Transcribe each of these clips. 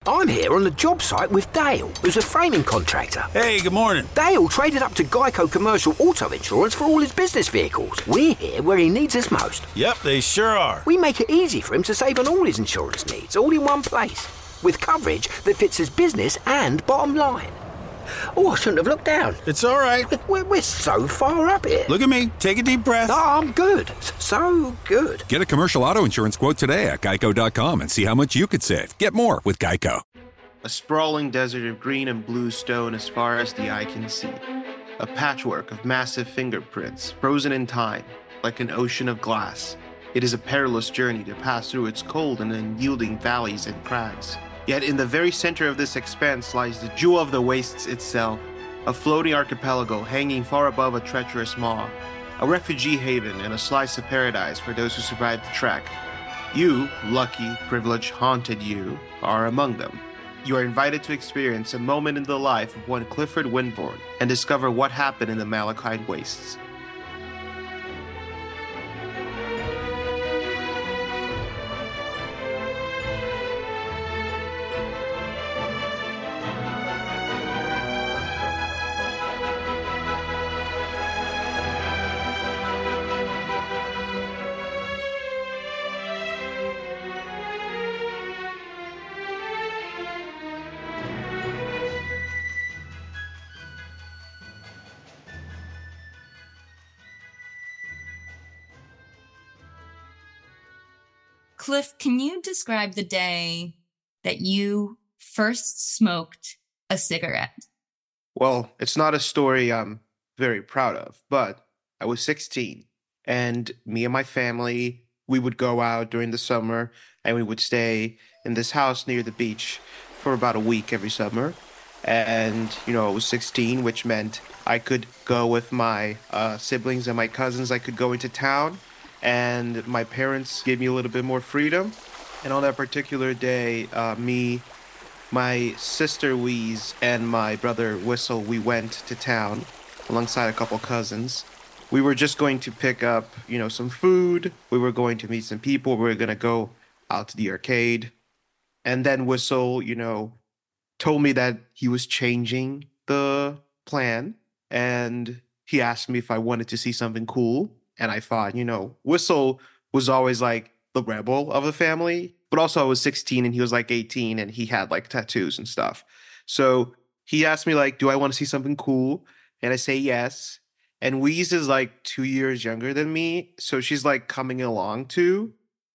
I'm here on the job site with Dale, who's a framing contractor. Hey, good morning. Dale traded up to Geico Commercial Auto Insurance for all his business vehicles. We're here where he needs us most. Yep, they sure are. We make it easy for him to save on all his insurance needs, all in one place, with coverage that fits his business and bottom line. Oh, I shouldn't have looked down. It's all right. We're so far up here. Look at me. Take a deep breath. Oh, I'm good. So good. Get a commercial auto insurance quote today at geico.com and see how much you could save. Get more with Geico. A sprawling desert of green and blue stone as far as the eye can see. A patchwork of massive fingerprints, frozen in time, like an ocean of glass. It is a perilous journey to pass through its cold and unyielding valleys and crags. Yet in the very center of this expanse lies the jewel of the wastes itself, a floating archipelago hanging far above a treacherous maw, a refugee haven and a slice of paradise for those who survive the trek. You, lucky, privileged, haunted you, are among them. You are invited to experience a moment in the life of one Clifford Winborn and discover what happened in the Malachite Wastes. Cliff, can you describe the day that you first smoked a cigarette? Well, it's not a story I'm very proud of, but I was 16, and me and my family, we would go out during the summer, and we would stay in this house near the beach for about a week every summer. And, I was 16, which meant I could go with my siblings and my cousins. I could go into town, and my parents gave me a little bit more freedom. And on that particular day, me, my sister Wheeze, and my brother Whistle, we went to town alongside a couple cousins. We were just going to pick up, some food. We were going to meet some people. We were going to go out to the arcade. And then Whistle, told me that he was changing the plan. And he asked me if I wanted to see something cool. And I thought, Whistle was always like the rebel of the family. But also I was 16 and he was like 18 and he had like tattoos and stuff. So he asked me like, do I want to see something cool? And I say yes. And Wheeze is like 2 years younger than me. So she's like coming along too.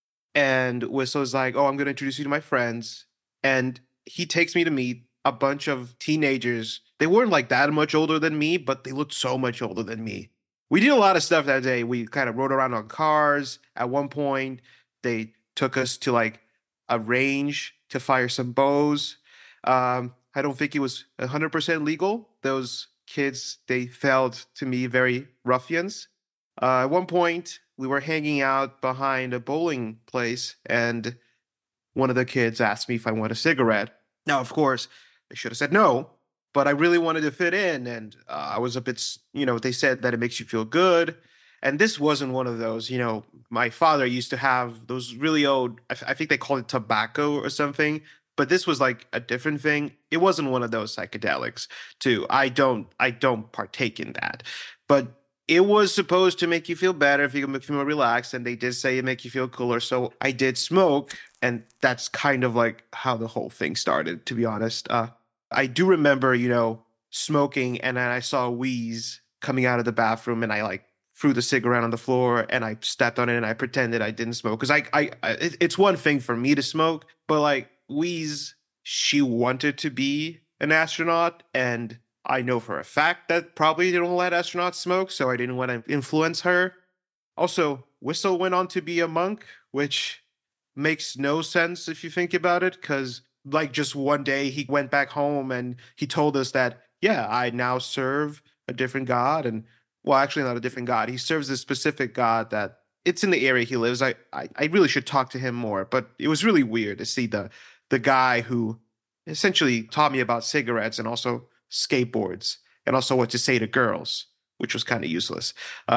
And Whistle is like, oh, I'm going to introduce you to my friends. And he takes me to meet a bunch of teenagers. They weren't like that much older than me, but they looked so much older than me. We did a lot of stuff that day. We kind of rode around on cars. At one point, they took us to like a range to fire some bows. I don't think it was 100% legal. Those kids, they felt to me very ruffians. At one point, we were hanging out behind a bowling place, and one of the kids asked me if I want a cigarette. Now, of course, I should have said no, but I really wanted to fit in, and I was a bit, they said that it makes you feel good. And this wasn't one of those, my father used to have those really old, I think they called it tobacco or something, but this was like a different thing. It wasn't one of those psychedelics too. I don't partake in that, but it was supposed to make you feel better, if you can feel more relaxed, and they did say it make you feel cooler. So I did smoke, and that's kind of like how the whole thing started, to be honest. I do remember, smoking, and then I saw Wheeze coming out of the bathroom, and I like threw the cigarette on the floor, and I stepped on it, and I pretended I didn't smoke. Because it's one thing for me to smoke, but like Wheeze, she wanted to be an astronaut, and I know for a fact that probably they don't let astronauts smoke, so I didn't want to influence her. Also, Whistle went on to be a monk, which makes no sense if you think about it, because like just one day he went back home and he told us that, yeah, I now serve a different god. And well, actually not a different god. He serves a specific god that it's in the area he lives. I really should talk to him more, but it was really weird to see the guy who essentially taught me about cigarettes and also skateboards and also what to say to girls, which was kind of useless.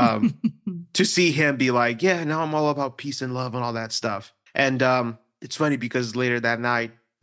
To see him be like, yeah, now I'm all about peace and love and all that stuff. And it's funny because later that night,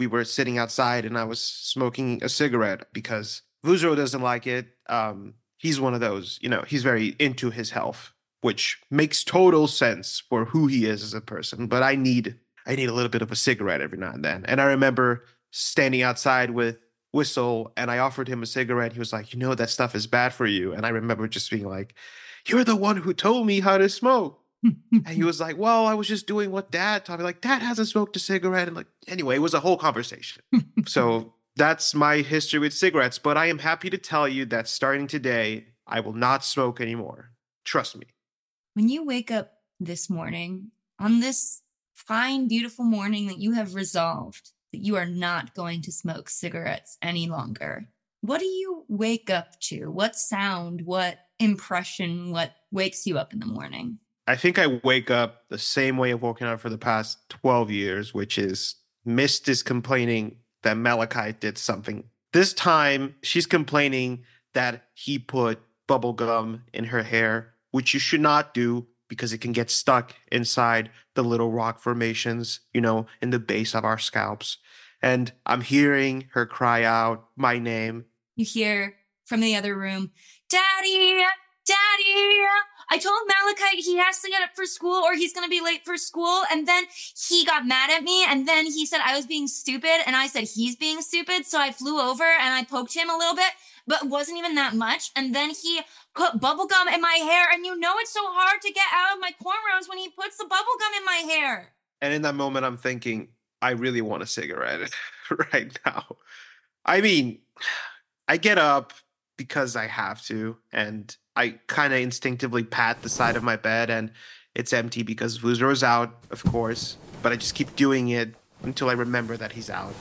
we were sitting outside and I was smoking a cigarette because Vuzro doesn't like it. He's one of those, he's very into his health, which makes total sense for who he is as a person. But I need a little bit of a cigarette every now and then. And I remember standing outside with Whistle and I offered him a cigarette. He was like, that stuff is bad for you. And I remember just being like, you're the one who told me how to smoke. And he was like, well, I was just doing what Dad taught me. Like, Dad hasn't smoked a cigarette. And anyway, it was a whole conversation. So that's my history with cigarettes. But I am happy to tell you that starting today, I will not smoke anymore. Trust me. When you wake up this morning, on this fine, beautiful morning that you have resolved that you are not going to smoke cigarettes any longer, what do you wake up to? What sound, what impression, what wakes you up in the morning? I think I wake up the same way I've woken up for the past 12 years, which is Mist is complaining that Malachite did something. This time, she's complaining that he put bubble gum in her hair, which you should not do because it can get stuck inside the little rock formations, in the base of our scalps. And I'm hearing her cry out my name. You hear from the other room, Daddy, Daddy. I told Malachite he has to get up for school or he's going to be late for school. And then he got mad at me. And then he said I was being stupid. And I said he's being stupid. So I flew over and I poked him a little bit, but it wasn't even that much. And then he put bubble gum in my hair. And it's so hard to get out of my cornrows when he puts the bubble gum in my hair. And in that moment, I'm thinking, I really want a cigarette right now. I mean, I get up because I have to, and I kind of instinctively pat the side of my bed, and it's empty because Vuzro's out, of course, but I just keep doing it until I remember that he's out.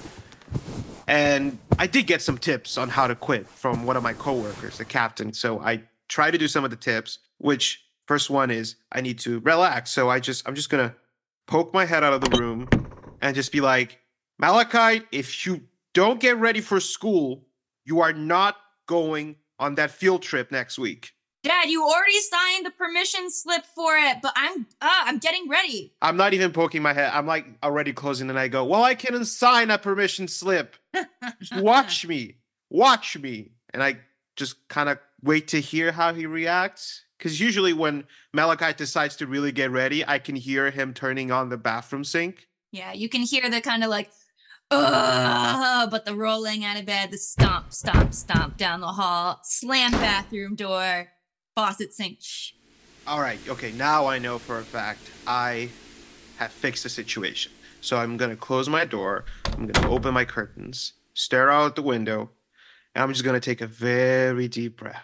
And I did get some tips on how to quit from one of my coworkers, the captain, so I try to do some of the tips, which first one is I need to relax. So I'm just going to poke my head out of the room and just be like, Malachite, if you don't get ready for school, you are not going on that field trip next week. Dad, you already signed the permission slip for it, but I'm getting ready. I'm not even poking my head. I'm already closing and I go, well, I can sign a permission slip. Just watch me. And I just kind of wait to hear how he reacts. Because usually when Malachite decides to really get ready, I can hear him turning on the bathroom sink. Yeah, you can hear the kind of like, but the rolling out of bed, the stomp, stomp, stomp down the hall, slam bathroom door, faucet sink. Shh. All right, okay, now I know for a fact I have fixed the situation. So I'm going to close my door, I'm going to open my curtains, stare out the window, and I'm just going to take a very deep breath.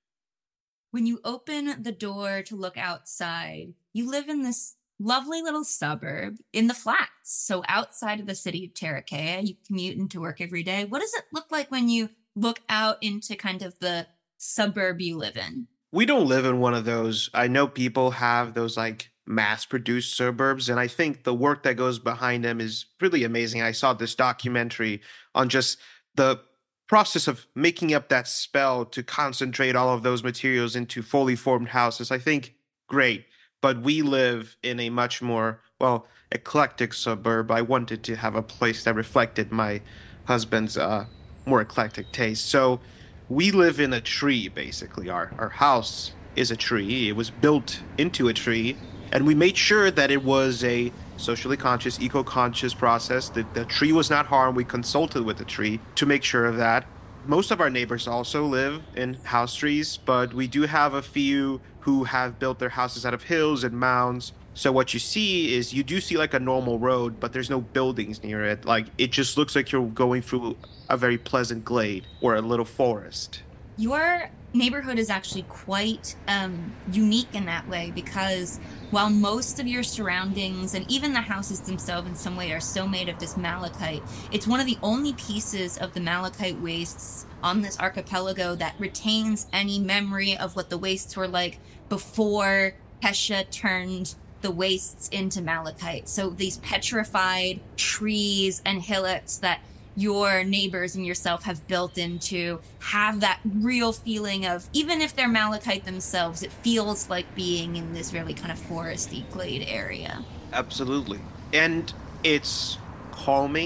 When you open the door to look outside, you live in this lovely little suburb in the flats. So outside of the city of Tarakea, you commute into work every day. What does it look like when you look out into kind of the suburb you live in? We don't live in one of those. I know people have those mass-produced suburbs, and I think the work that goes behind them is really amazing. I saw this documentary on just the process of making up that spell to concentrate all of those materials into fully formed houses. I think great. But we live in a much more, eclectic suburb. I wanted to have a place that reflected my husband's more eclectic taste. So we live in a tree, basically. Our house is a tree. It was built into a tree. And we made sure that it was a socially conscious, eco-conscious process. The tree was not harmed. We consulted with the tree to make sure of that. Most of our neighbors also live in house trees, but we do have a few who have built their houses out of hills and mounds. So what you see is you do see a normal road, but there's no buildings near it. It just looks like you're going through a very pleasant glade or a little forest. Your neighborhood is actually quite unique in that way because while most of your surroundings and even the houses themselves in some way are still made of this malachite, it's one of the only pieces of the malachite wastes on this archipelago that retains any memory of what the wastes were like before Hesha turned the wastes into malachite. So these petrified trees and hillocks that your neighbors and yourself have built into have that real feeling of, even if they're malachite themselves, it feels like being in this really kind of foresty glade area. Absolutely. And it's calming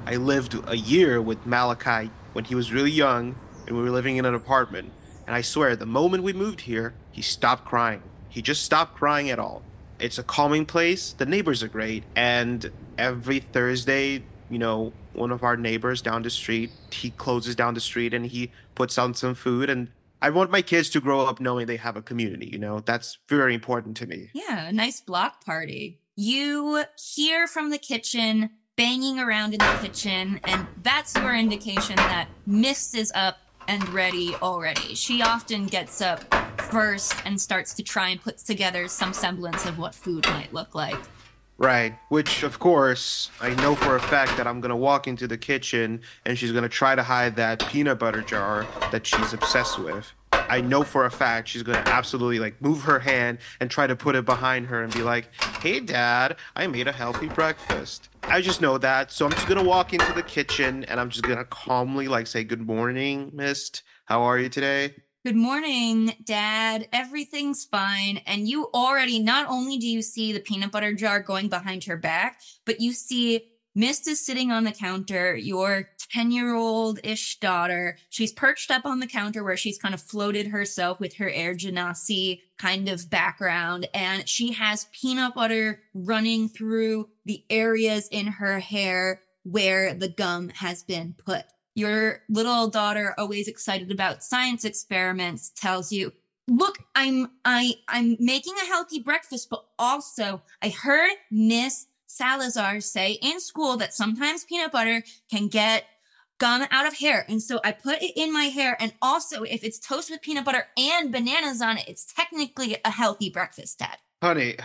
I lived a year with Malachi when he was really young and we were living in an apartment. And I swear, the moment we moved here, he stopped crying. He just stopped crying at all. It's a calming place. The neighbors are great. And every Thursday, one of our neighbors down the street, he closes down the street and he puts on some food. And I want my kids to grow up knowing they have a community. That's very important to me. Yeah, a nice block party. You hear from the kitchen banging around in the kitchen, and that's your indication that Miss is up and ready already. She often gets up first and starts to try and put together some semblance of what food might look like. Right, which of course, I know for a fact that I'm gonna walk into the kitchen and she's gonna try to hide that peanut butter jar that she's obsessed with. I know for a fact she's gonna absolutely move her hand and try to put it behind her and be like, "Hey Dad, I made a healthy breakfast." I just know that, so I'm just gonna walk into the kitchen and I'm just gonna calmly say, "Good morning, Miss. How are you today?" Good morning, Dad. Everything's fine. And you already, not only do you see the peanut butter jar going behind her back, but you see Mist is sitting on the counter, your 10-year-old-ish daughter. She's perched up on the counter where she's kind of floated herself with her Air Genasi kind of background. And she has peanut butter running through the areas in her hair where the gum has been put. Your little daughter, always excited about science experiments, tells you, "Look, I'm making a healthy breakfast, but also I heard Miss Salazar say in school that sometimes peanut butter can get gum out of hair. And so I put it in my hair. And also, if it's toast with peanut butter and bananas on it, it's technically a healthy breakfast, Dad." Honey,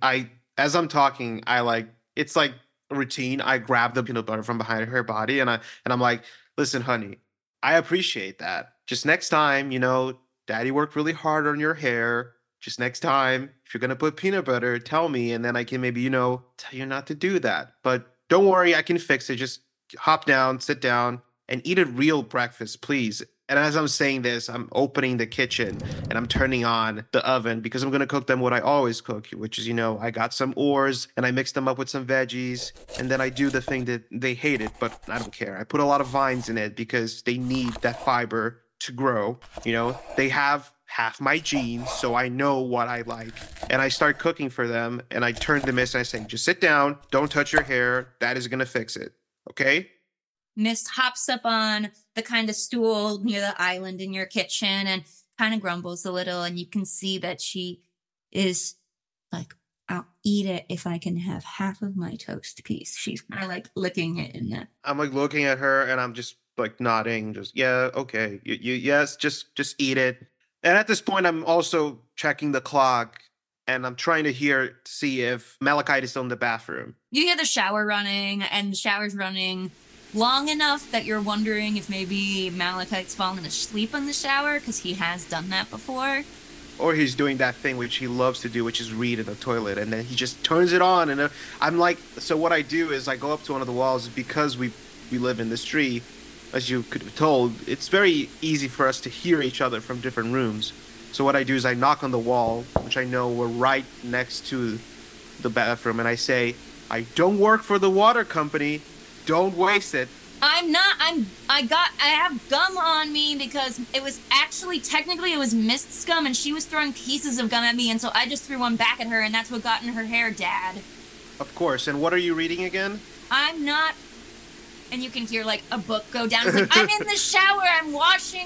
as I'm talking, it's like a routine. I grab the peanut butter from behind her body and I'm like, "Listen, honey, I appreciate that. Just next time, Daddy worked really hard on your hair. Just next time, if you're going to put peanut butter, tell me, and then I can maybe, tell you not to do that. But don't worry, I can fix it. Just hop down, sit down, and eat a real breakfast, please." And as I'm saying this, I'm opening the kitchen and I'm turning on the oven because I'm going to cook them what I always cook, which is, I got some oars and I mix them up with some veggies. And then I do the thing that they hate it, but I don't care. I put a lot of vines in it because they need that fiber to grow. They have half my genes, so I know what I like. And I start cooking for them and I turn to Miss and I say, "Just sit down. Don't touch your hair. That is going to fix it. Okay?" Mist hops up on the kind of stool near the island in your kitchen and kind of grumbles a little. And you can see that she is like, "I'll eat it if I can have half of my toast piece." She's kind of licking it in there. I'm looking at her and I'm just nodding, just, "Yeah, okay. Yes, just eat it." And at this point, I'm also checking the clock and I'm trying to see if Malachi is still in the bathroom. You hear the shower running, and the shower's running long enough that you're wondering if maybe Malachite's fallen asleep in the shower, because he has done that before. Or he's doing that thing which he loves to do, which is read in the toilet, and then he just turns it on. And I'm like, so what I do is I go up to one of the walls because we live in this tree. As you could have told, it's very easy for us to hear each other from different rooms. So what I do is I knock on the wall, which I know we're right next to the bathroom, and I say, "I don't work for the water company. Don't waste it." I'm not. I have gum on me because it was actually, technically, it was Mist's gum, and she was throwing pieces of gum at me, and so I just threw one back at her, and that's what got in her hair, Dad. Of course. And what are you reading again? I'm not. And you can hear a book go down. It's like, "I'm in the shower. I'm washing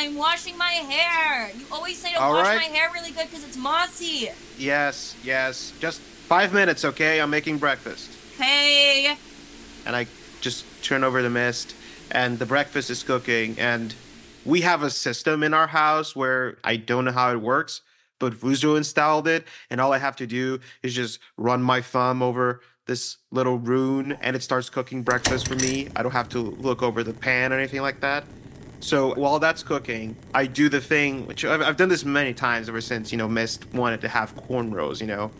my hair. You always say to wash my hair really good because it's mossy." Yes. Just 5 minutes, okay? I'm making breakfast. Hey. And I just turn over the mist and the breakfast is cooking. And we have a system in our house where I don't know how it works, but Vuzo installed it. And all I have to do is just run my thumb over this little rune and it starts cooking breakfast for me. I don't have to look over the pan or anything like that. So while that's cooking, I do the thing, which I've done this many times ever since, Mist wanted to have cornrows,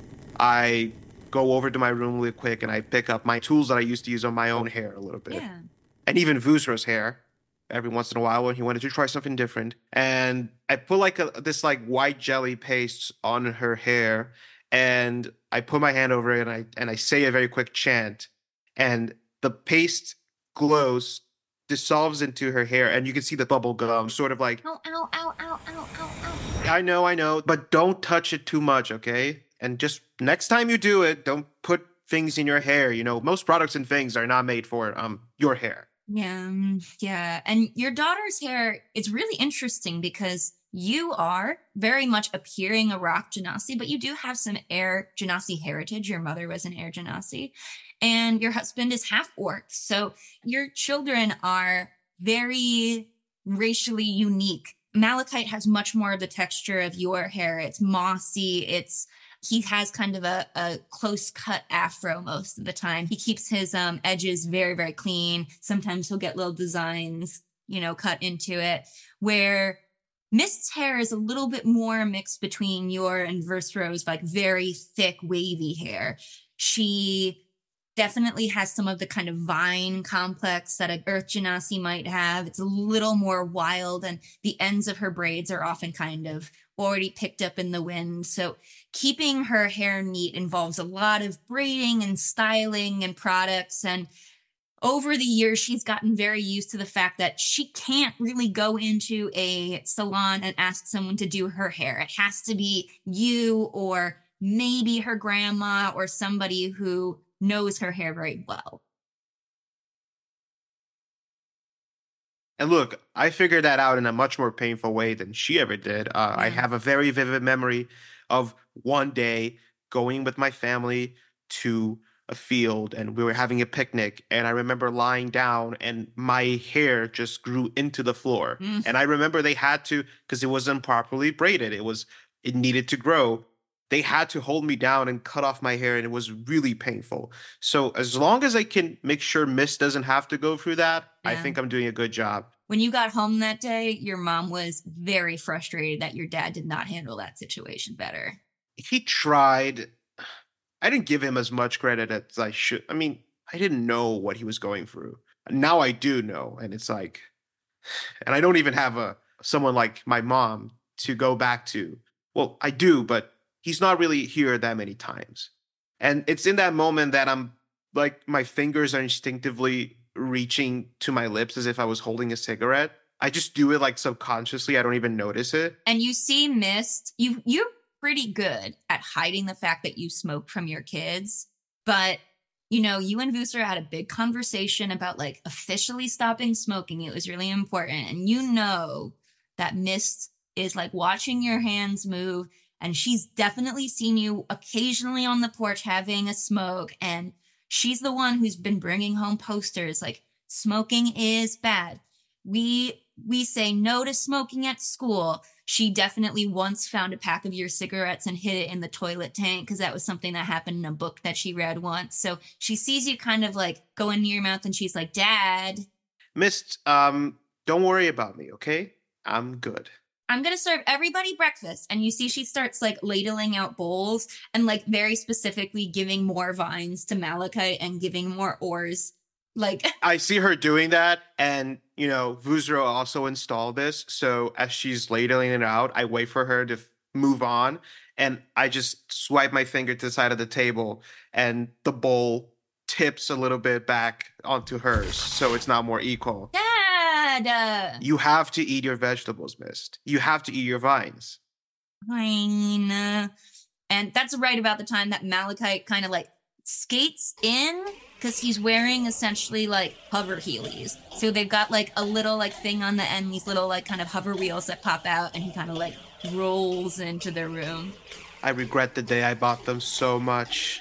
I go over to my room really quick and I pick up my tools that I used to use on my own hair a little bit. Yeah. And even Vusro's hair every once in a while when he wanted to try something different. And I put this white jelly paste on her hair and I put my hand over it and I say a very quick chant and the paste glows, dissolves into her hair, and you can see the bubble gum sort of like, Ow, ow, ow, ow, ow, ow, ow. I know, but don't touch it too much, okay? And just next time you do it, don't put things in your hair. You know, most products and things are not made for your hair. Yeah, yeah. And your daughter's hair is really interesting because you are very much appearing a rock genasi, but you do have some Air Genasi heritage. Your mother was an Air Genasi, and your husband is half orc. So your children are very racially unique. Malachite has much more of the texture of your hair. It's mossy. He has kind of a close cut afro most of the time. He keeps his edges very, very clean. Sometimes he'll get little designs, cut into it. Where Mist's hair is a little bit more mixed between your and Versro's like very thick, wavy hair. She definitely has some of the kind of vine complex that an Earth Genasi might have. It's a little more wild, and the ends of her braids are often kind of already picked up in the wind. So keeping her hair neat involves a lot of braiding and styling and products. And over the years, she's gotten very used to the fact that she can't really go into a salon and ask someone to do her hair. It has to be you or maybe her grandma or somebody who knows her hair very well. And look, I figured that out in a much more painful way than she ever did. I have a very vivid memory of one day going with my family to a field, and we were having a picnic, and I remember lying down and my hair just grew into the floor. And I remember they had to, because it wasn't properly braided, it needed to grow. They had to hold me down and cut off my hair, and it was really painful. So as long as I can make sure Miss doesn't have to go through that, I think I'm doing a good job. When you got home that day, your mom was very frustrated that your dad did not handle that situation better. He tried. I didn't give him as much credit as I should. I mean, I didn't know what he was going through. Now I do know, and it's like, and I don't even have someone like my mom to go back to. Well, I do, but he's not really here that many times. And it's in that moment that I'm like, my fingers are instinctively reaching to my lips as if I was holding a cigarette. I just do it like subconsciously. I don't even notice it. And you see Mist, you're pretty good at hiding the fact that you smoke from your kids. But, you and Vusra had a big conversation about like officially stopping smoking. It was really important. And that Mist is like watching your hands move. And she's definitely seen you occasionally on the porch having a smoke. And she's the one who's been bringing home posters like, smoking is bad. We say no to smoking at school. She definitely once found a pack of your cigarettes and hid it in the toilet tank because that was something that happened in a book that she read once. So she sees you kind of like go into your mouth and she's like, Dad. Mist, don't worry about me, okay? I'm good. I'm going to serve everybody breakfast. And you see she starts like ladling out bowls and like very specifically giving more vines to Malachite and giving more ores. Like I see her doing that. And, Vusro also installed this. So as she's ladling it out, I wait for her to move on. And I just swipe my finger to the side of the table and the bowl tips a little bit back onto hers. So it's not more equal. Dad! You have to eat your vegetables, Mist. You have to eat your vines. Fine. And that's right about the time that Malachite kind of like skates in because he's wearing essentially like hover heelys. So they've got like a little like thing on the end, these little like kind of hover wheels that pop out, and he kind of like rolls into the room. I regret the day I bought them so much.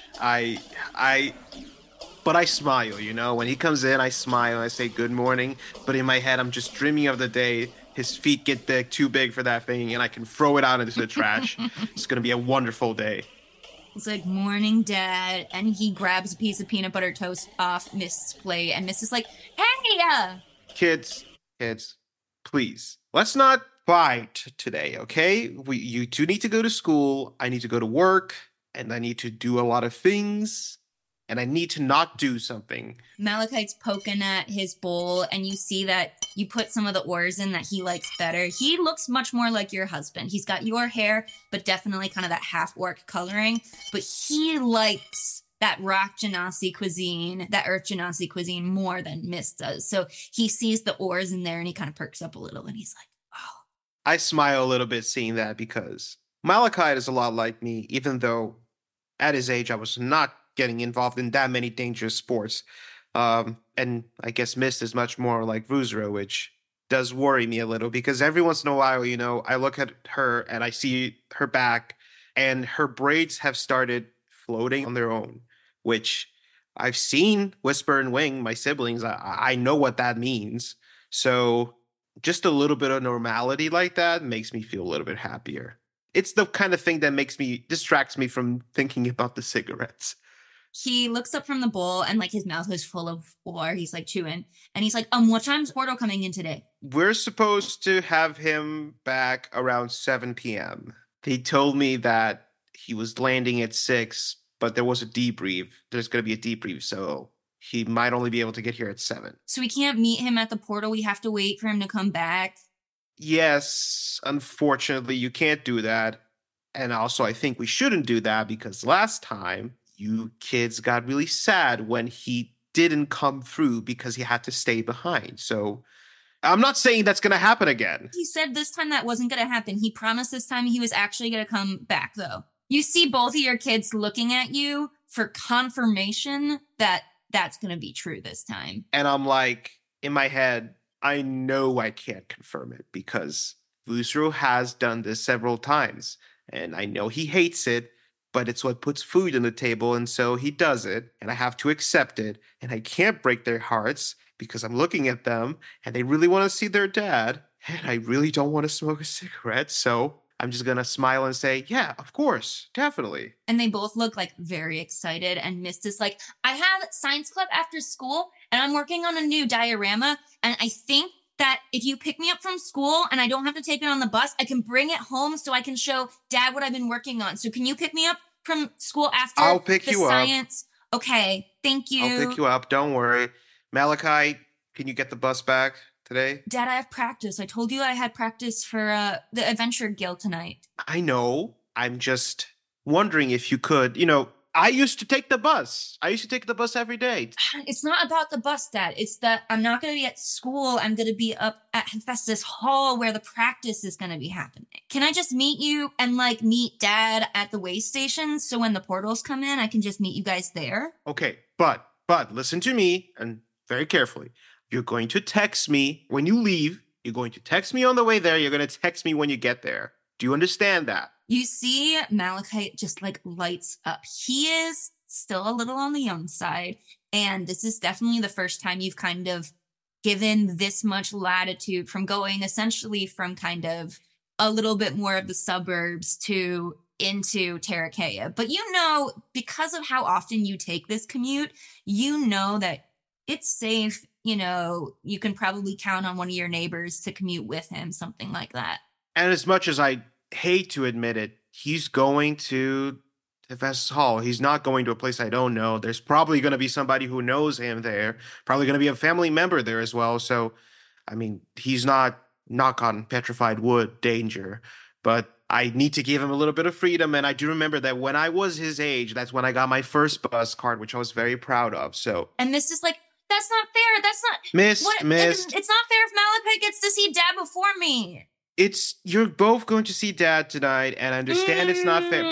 But I smile, When he comes in, I smile. I say good morning. But in my head, I'm just dreaming of the day his feet get too big for that thing, and I can throw it out into the trash. It's going to be a wonderful day. It's like, morning, Dad. And he grabs a piece of peanut butter toast off Mist's plate. And Miss is like, hey! Kids, please. Let's not fight today, okay? You two need to go to school. I need to go to work. And I need to do a lot of things. And I need to not do something. Malachite's poking at his bowl, and you see that you put some of the ores in that he likes better. He looks much more like your husband. He's got your hair, but definitely kind of that half-orc coloring. But he likes that rock genasi cuisine, that earth genasi cuisine more than Miss does. So he sees the ores in there and he kind of perks up a little and he's like, oh. I smile a little bit seeing that because Malachite is a lot like me, even though at his age I was not getting involved in that many dangerous sports. And I guess Mist is much more like Vuzra, which does worry me a little because every once in a while, I look at her and I see her back and her braids have started floating on their own, which I've seen Whisper and Wing, my siblings. I know what that means. So just a little bit of normality like that makes me feel a little bit happier. It's the kind of thing that distracts me from thinking about the cigarettes. He looks up from the bowl and like his mouth is full of ore. He's like chewing and he's like, what time's Porto coming in today? We're supposed to have him back around 7 p.m. They told me that he was landing at 6, but there was a debrief. There's going to be a debrief, so he might only be able to get here at 7. So we can't meet him at the portal. We have to wait for him to come back. Yes, unfortunately, you can't do that. And also, I think we shouldn't do that because last time, you kids got really sad when he didn't come through because he had to stay behind. So I'm not saying that's going to happen again. He said this time that wasn't going to happen. He promised this time he was actually going to come back, though. You see both of your kids looking at you for confirmation that that's going to be true this time. And I'm like, in my head, I know I can't confirm it because Vuzro has done this several times. And I know he hates it, but it's what puts food on the table. And so he does it. And I have to accept it. And I can't break their hearts because I'm looking at them and they really want to see their dad. And I really don't want to smoke a cigarette. So I'm just going to smile and say, yeah, of course, definitely. And they both look like very excited. And Mist is like, I have science club after school and I'm working on a new diorama. And I think that if you pick me up from school and I don't have to take it on the bus, I can bring it home so I can show Dad what I've been working on. So can you pick me up from school after I'll pick you science? Up. Okay, thank you. I'll pick you up. Don't worry. Malachi, can you get the bus back today? Dad, I have practice. I told you I had practice for the Adventure Guild tonight. I know. I'm just wondering if you could, I used to take the bus. I used to take the bus every day. It's not about the bus, Dad. It's that I'm not going to be at school. I'm going to be up at Hephaestus Hall where the practice is going to be happening. Can I just meet you and meet Dad at the way station so when the portals come in, I can just meet you guys there? Okay, but listen to me and very carefully. You're going to text me when you leave. You're going to text me on the way there. You're going to text me when you get there. Do you understand that? You see Malachite just lights up. He is still a little on the young side. And this is definitely the first time you've kind of given this much latitude from going essentially from kind of a little bit more of the suburbs to into Terrakeia. But because of how often you take this commute, that it's safe. You can probably count on one of your neighbors to commute with him, something like that. And as much as I hate to admit it, he's going to Hephaestus Hall. He's not going to a place I don't know. There's probably going to be somebody who knows him there. Probably going to be a family member there as well. So, he's not, knock on petrified wood, danger. But I need to give him a little bit of freedom. And I do remember that when I was his age, that's when I got my first bus card, which I was very proud of. So, and Mist is like, that's not fair. That's not... Mist. It's not fair if Malachite gets to see Dad before me. You're both going to see Dad tonight, and I understand it's not fair,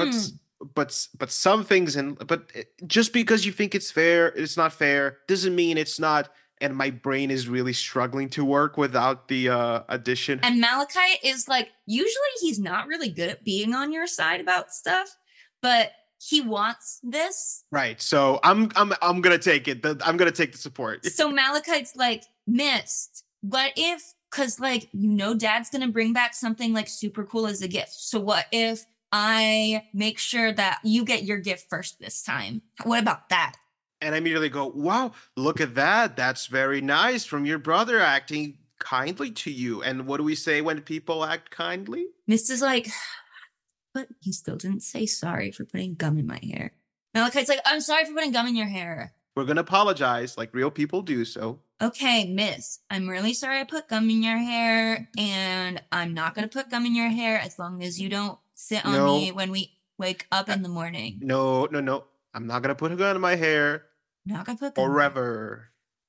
but some things, but just because you think it's not fair, doesn't mean it's not. And my brain is really struggling to work without the addition. And Malachite is usually he's not really good at being on your side about stuff, but he wants this. Right. So I'm gonna take it. I'm gonna take the support. So Malachite's like, Mist, what if? Because, Dad's going to bring back something, super cool as a gift. So what if I make sure that you get your gift first this time? What about that? And I immediately go, wow, look at that. That's very nice from your brother acting kindly to you. And what do we say when people act kindly? Mist is like, but he still didn't say sorry for putting gum in my hair. Malachite's like, I'm sorry for putting gum in your hair. We're going to apologize like real people do so. Okay, Miss, I'm really sorry I put gum in your hair, and I'm not going to put gum in your hair as long as you don't sit on me when we wake up in the morning. No. I'm not gonna put a gun in my hair Not gonna put gum. forever.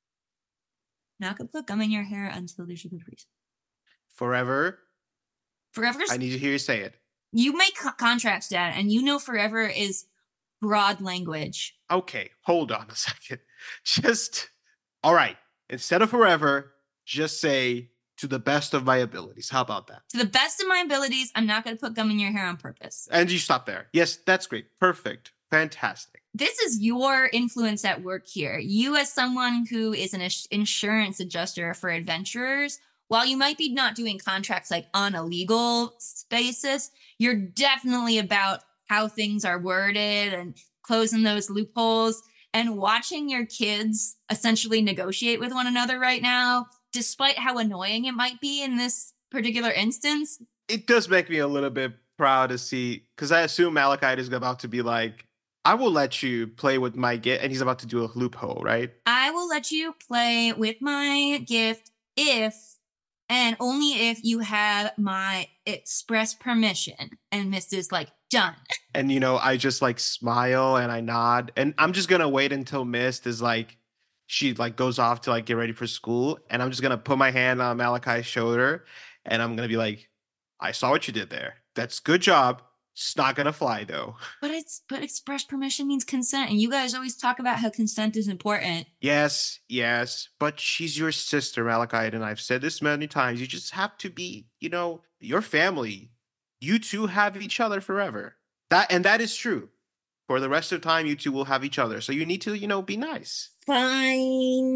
Not gonna put gum in your hair until there's a good reason. Forever. Forever's. I need to hear you say it. You make contracts, Dad, and you know forever is broad language. Okay, hold on a second. Just all right. Instead of forever, just say to the best of my abilities. How about that? To the best of my abilities, I'm not gonna put gum in your hair on purpose. And you stop there. Yes, that's great. Perfect. Fantastic. This is your influence at work here. You, as someone who is an insurance adjuster for adventurers, while you might be not doing contracts like on a legal basis, you're definitely about how things are worded and closing those loopholes. And watching your kids essentially negotiate with one another right now, despite how annoying it might be in this particular instance. It does make me a little bit proud to see, because I assume Malachite is about to be like, I will let you play with my gift, and he's about to do a loophole, right? I will let you play with my gift if and only if you have my express permission. And Mist like, done. And, I just like smile and I nod. And I'm just going to wait until Mist is like, she like goes off to like get ready for school. And I'm just going to put my hand on Malachi's shoulder. And I'm going to be like, I saw what you did there. That's good job. It's not going to fly though. But express permission means consent. And you guys always talk about how consent is important. Yes. But she's your sister, Malachite. And I've said this many times. You just have to be, your family. You two have each other forever. That is true. For the rest of the time, you two will have each other. So you need to, be nice. Fine.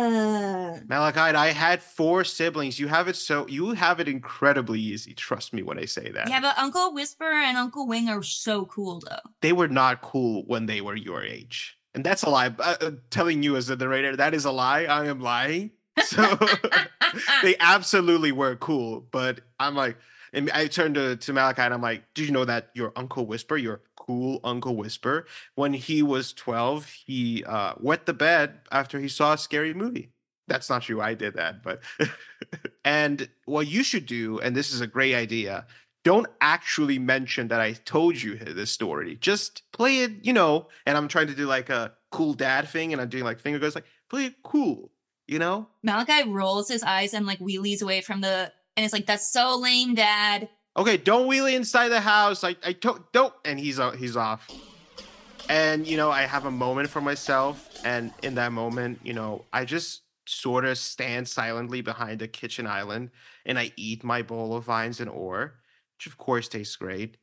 Malachite, I had 4 siblings. You have it incredibly easy. Trust me when I say that. Yeah, but Uncle Whisper and Uncle Wing are so cool, though. They were not cool when they were your age. And that's a lie. Telling you as a narrator, that is a lie. I am lying. So they absolutely were cool. But I'm like, and I turned to Malachi and I'm like, did you know that your Uncle Whisper, your cool Uncle Whisper, when he was 12, he wet the bed after he saw a scary movie? That's not true. I did that. But and what you should do, and this is a great idea, don't actually mention that I told you this story. Just play it, and I'm trying to do like a cool dad thing, and I'm doing like finger guns, like play it cool, Malachi rolls his eyes and like wheelies away from and it's like, that's so lame, Dad. Okay, don't wheelie inside the house. I don't. And he's off. And, I have a moment for myself. And in that moment, I just sort of stand silently behind the kitchen island. And I eat my bowl of vines and ore, which of course tastes great.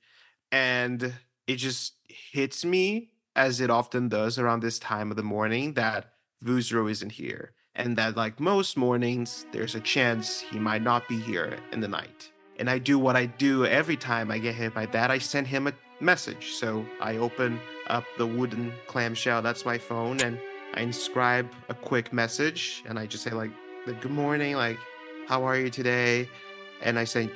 And it just hits me, as it often does around this time of the morning, that Vuzro isn't here. And that, like most mornings, there's a chance he might not be here in the night. And I do what I do every time I get hit by that. I send him a message. So I open up the wooden clamshell, that's my phone, and I inscribe a quick message. And I just say, like good morning, like, how are you today? And I say,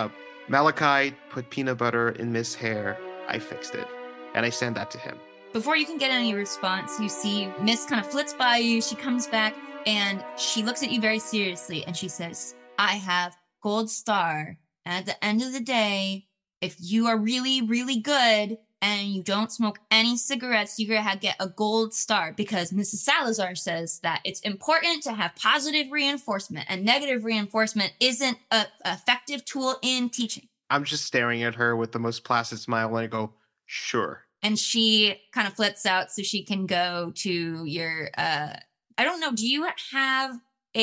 Malachite put peanut butter in Miss hair. I fixed it. And I send that to him. Before you can get any response, you see Miss kind of flits by you. She comes back. And she looks at you very seriously and she says, I have gold star. And at the end of the day, if you are really, really good and you don't smoke any cigarettes, you're going to get a gold star, because Mrs. Salazar says that it's important to have positive reinforcement, and negative reinforcement isn't an effective tool in teaching. I'm just staring at her with the most placid smile and I go, sure. And she kind of flits out so she can go to your, I don't know. Do you have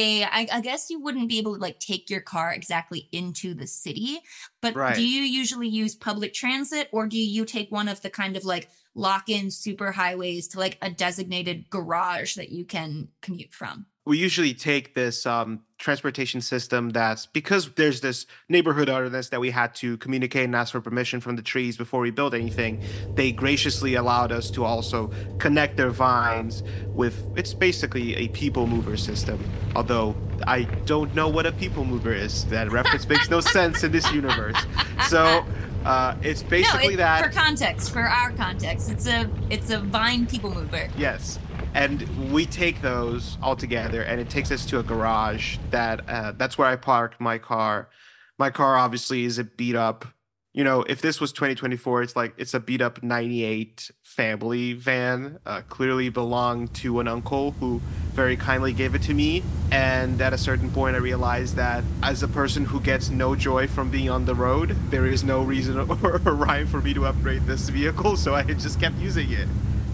I guess you wouldn't be able to like take your car exactly into the city, but right. Do you usually use public transit, or do you take one of the kind of like lock-in super highways to like a designated garage that you can commute from? We usually take this transportation system that's, because there's this neighborhood ordinance that we had to communicate and ask for permission from the trees before we build anything. They graciously allowed us to also connect their vines with, it's basically a people mover system. Although I don't know what a people mover is. That reference makes no sense in this universe. So it's basically that. For our context, it's a vine people mover. Yes. And we take those all together, and it takes us to a garage that's where I park my car. My car obviously is a beat up if this was 2024, it's like it's a beat up 98 family van, clearly belonged to an uncle who very kindly gave it to me. And at a certain point, I realized that as a person who gets no joy from being on the road, there is no reason or rhyme for me to upgrade this vehicle. So I just kept using it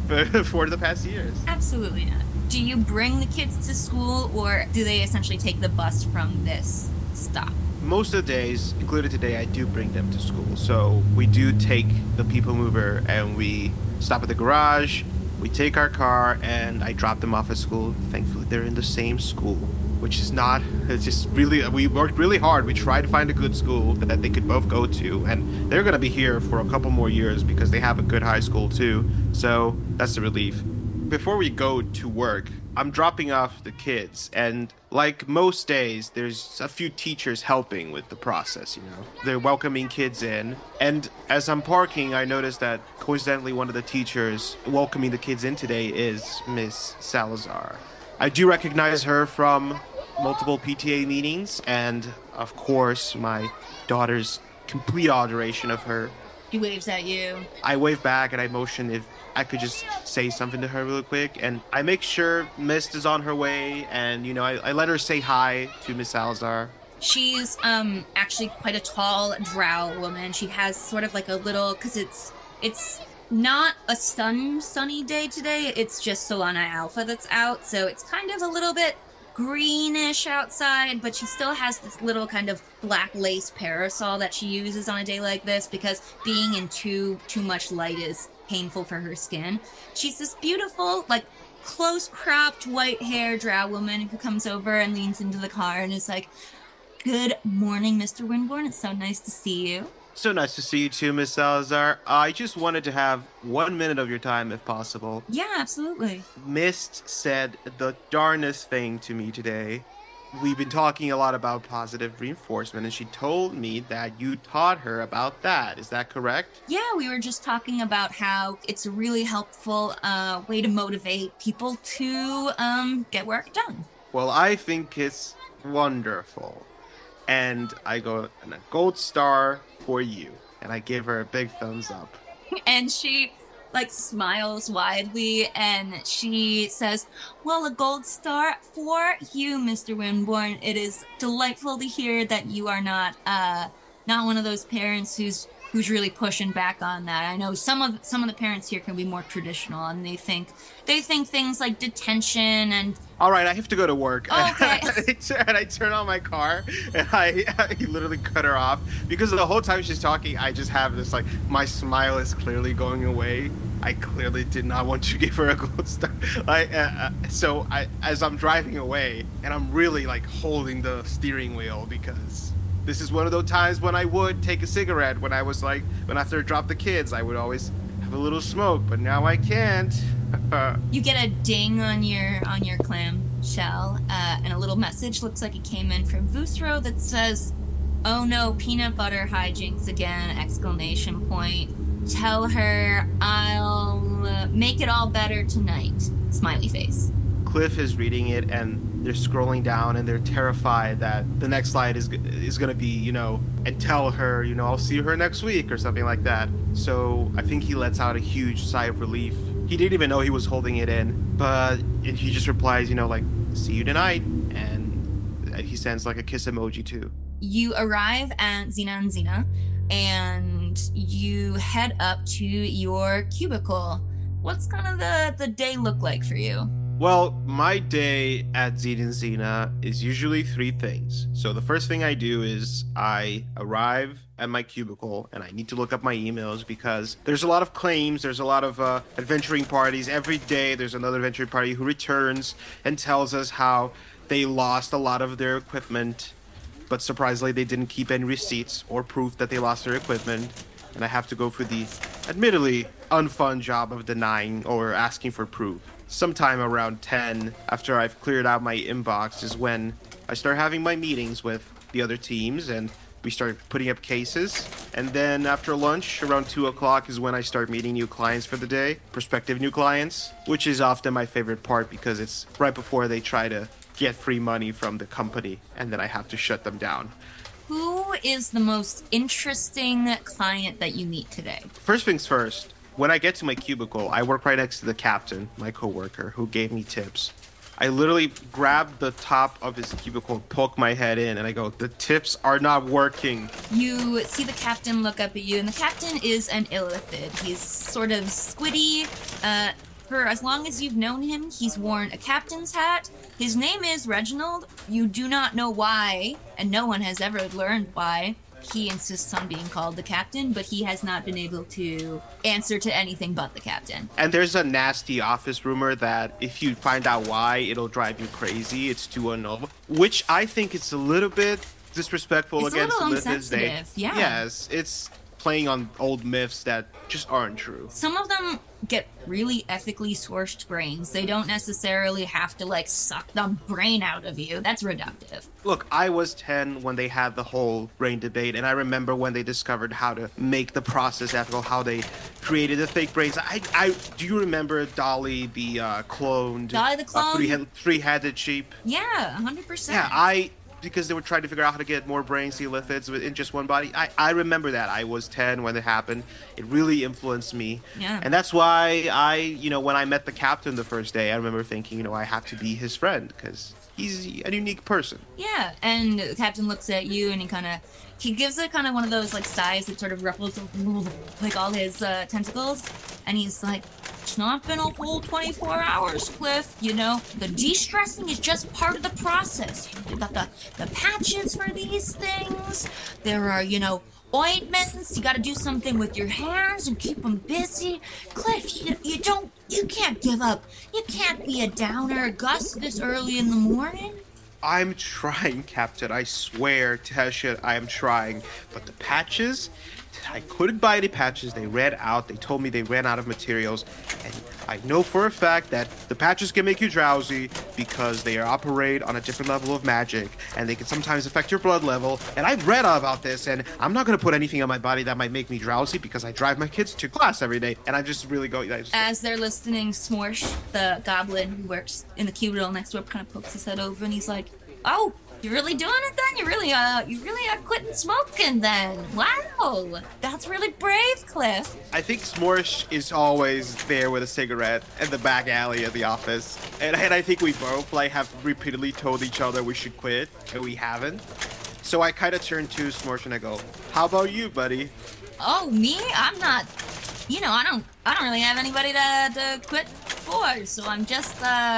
for the past years. Absolutely not. Do you bring the kids to school, or do they essentially take the bus from this stop? Most of the days, included today, I do bring them to school. So we do take the People Mover and we stop at the garage, we take our car, and I drop them off at school. Thankfully, they're in the same school, which is not, it's just really, we worked really hard. We tried to find a good school that they could both go to, and they're going to be here for a couple more years because they have a good high school too. So that's a relief. Before we go to work, I'm dropping off the kids, and like most days, there's a few teachers helping with the process, They're welcoming kids in, and as I'm parking, I noticed that coincidentally one of the teachers welcoming the kids in today is Miss Salazar. I do recognize her from multiple PTA meetings, and of course, my daughter's complete adoration of her. She waves at you. I wave back and I motion if I could just say something to her real quick. And I make sure Mist is on her way. And, I let her say hi to Miss Salazar. She's actually quite a tall drow woman. She has sort of like a little, because it's not a sunny day today. It's just Solana Alpha that's out. So it's kind of a little bit greenish outside, but she still has this little kind of black lace parasol that she uses on a day like this because being in too much light is painful for her skin. She's this beautiful, like, close cropped white hair drow woman who comes over and leans into the car and is like, "Good morning, Mr. Windborn. It's so nice to see you." So nice to see you too, Miss Salazar. I just wanted to have 1 minute of your time if possible. Yeah, absolutely. Mist said the darnest thing to me today. We've been talking a lot about positive reinforcement, and she told me that you taught her about that. Is that correct? Yeah, we were just talking about how it's a really helpful way to motivate people to get work done. Well, I think it's wonderful. And I go, and a gold star for you. And I give her a big thumbs up. And she, smiles widely, and she says, "Well, a gold star for you, Mr. Windborn. It is delightful to hear that you are not one of those parents who's really pushing back on that. I know some of the parents here can be more traditional, and they think things like detention and." All right, I have to go to work. Okay. And I turn on my car, and I literally cut her off because the whole time she's talking, I just have this my smile is clearly going away. I clearly did not want to give her a gold star. So as I'm driving away, and I'm really holding the steering wheel because this is one of those times when I would take a cigarette when after I dropped the kids, I would always have a little smoke, but now I can't. You get a ding on your clam shell, and a little message. Looks like it came in from Vusro that says, "Oh no, peanut butter hijinks again!" ! Tell her I'll make it all better tonight. Smiley face. Cliff is reading it, and they're scrolling down, and they're terrified that the next slide is going to be, and tell her, I'll see her next week or something like that. So I think he lets out a huge sigh of relief. He didn't even know he was holding it in, but he just replies, "See you tonight," and he sends a kiss emoji too. You arrive at Xena and Xena, and you head up to your cubicle. What's kind of the day look like for you? Well, my day at Xena and Xena is usually 3 things. So the first thing I do is I arrive at my cubicle and I need to look up my emails because there's a lot of claims, there's a lot of adventuring parties. Every day there's another adventuring party who returns and tells us how they lost a lot of their equipment, but surprisingly they didn't keep any receipts or proof that they lost their equipment. And I have to go through the admittedly unfun job of denying or asking for proof. Sometime around 10, after I've cleared out my inbox, is when I start having my meetings with the other teams and we start putting up cases. And then after lunch, around 2 o'clock, is when I start meeting new clients for the day, prospective new clients, which is often my favorite part because it's right before they try to get free money from the company and then I have to shut them down. Who is the most interesting client that you meet today? First things first, when I get to my cubicle, I work right next to the captain, my coworker, who gave me tips. I literally grab the top of his cubicle, poke my head in, and I go, the tips are not working. You see the captain look up at you, and the captain is an illithid. He's sort of squiddy. For as long as you've known him, he's worn a captain's hat. His name is Reginald. You do not know why, and no one has ever learned why. He insists on being called the captain, but he has not been able to answer to anything but the captain. And there's a nasty office rumor that if you find out why, it'll drive you crazy. It's too unknown, which I think it's a little bit disrespectful It's against a little the Lithids. insensitive, yeah. Yes, it's playing on old myths that just aren't true. Some of them get really ethically sourced brains. They don't necessarily have to, like, suck the brain out of you. That's reductive. Look, I was 10 when they had the whole brain debate, and I remember when they discovered how to make the process ethical, how they created the fake brains. I do you remember Dolly, the cloned, Dolly the clone? three-headed sheep? Yeah, 100%. Yeah, because they were trying to figure out how to get more brains to lithids in just one body. I remember that. I was 10 when it happened. It really influenced me. Yeah. And that's why when I met the captain the first day, I remember thinking, I have to be his friend because he's a unique person. Yeah, and the captain looks at you and he gives it kind of one of those, like, sighs that sort of ruffles, like, all his tentacles. And he's like, it's not been a whole 24 hours, Cliff. The de-stressing is just part of the process. You got the patches for these things. There are, ointments. You got to do something with your hands and keep them busy. Cliff, you can't give up. You can't be a downer, Gus, this early in the morning. I'm trying, Captain. I swear, Tesha, I am trying. But the patches, I couldn't buy any patches. They ran out. They told me they ran out of materials. And I know for a fact that the patches can make you drowsy because they operate on a different level of magic. And they can sometimes affect your blood level. And I've read about this. And I'm not going to put anything on my body that might make me drowsy because I drive my kids to class every day. And I'm just really going... As they're listening, Smorsh, the goblin who works in the cubicle next door, kind of pokes his head over and he's like, oh, you're really doing it then? You really are quitting smoking then. Wow. That's really brave, Cliff. I think Smorsh is always there with a cigarette in the back alley of the office. And I think we both have repeatedly told each other we should quit, and we haven't. So I kind of turn to Smorsh and I go, how about you, buddy? Oh, me? I'm not, I don't really have anybody to quit for. So I'm just,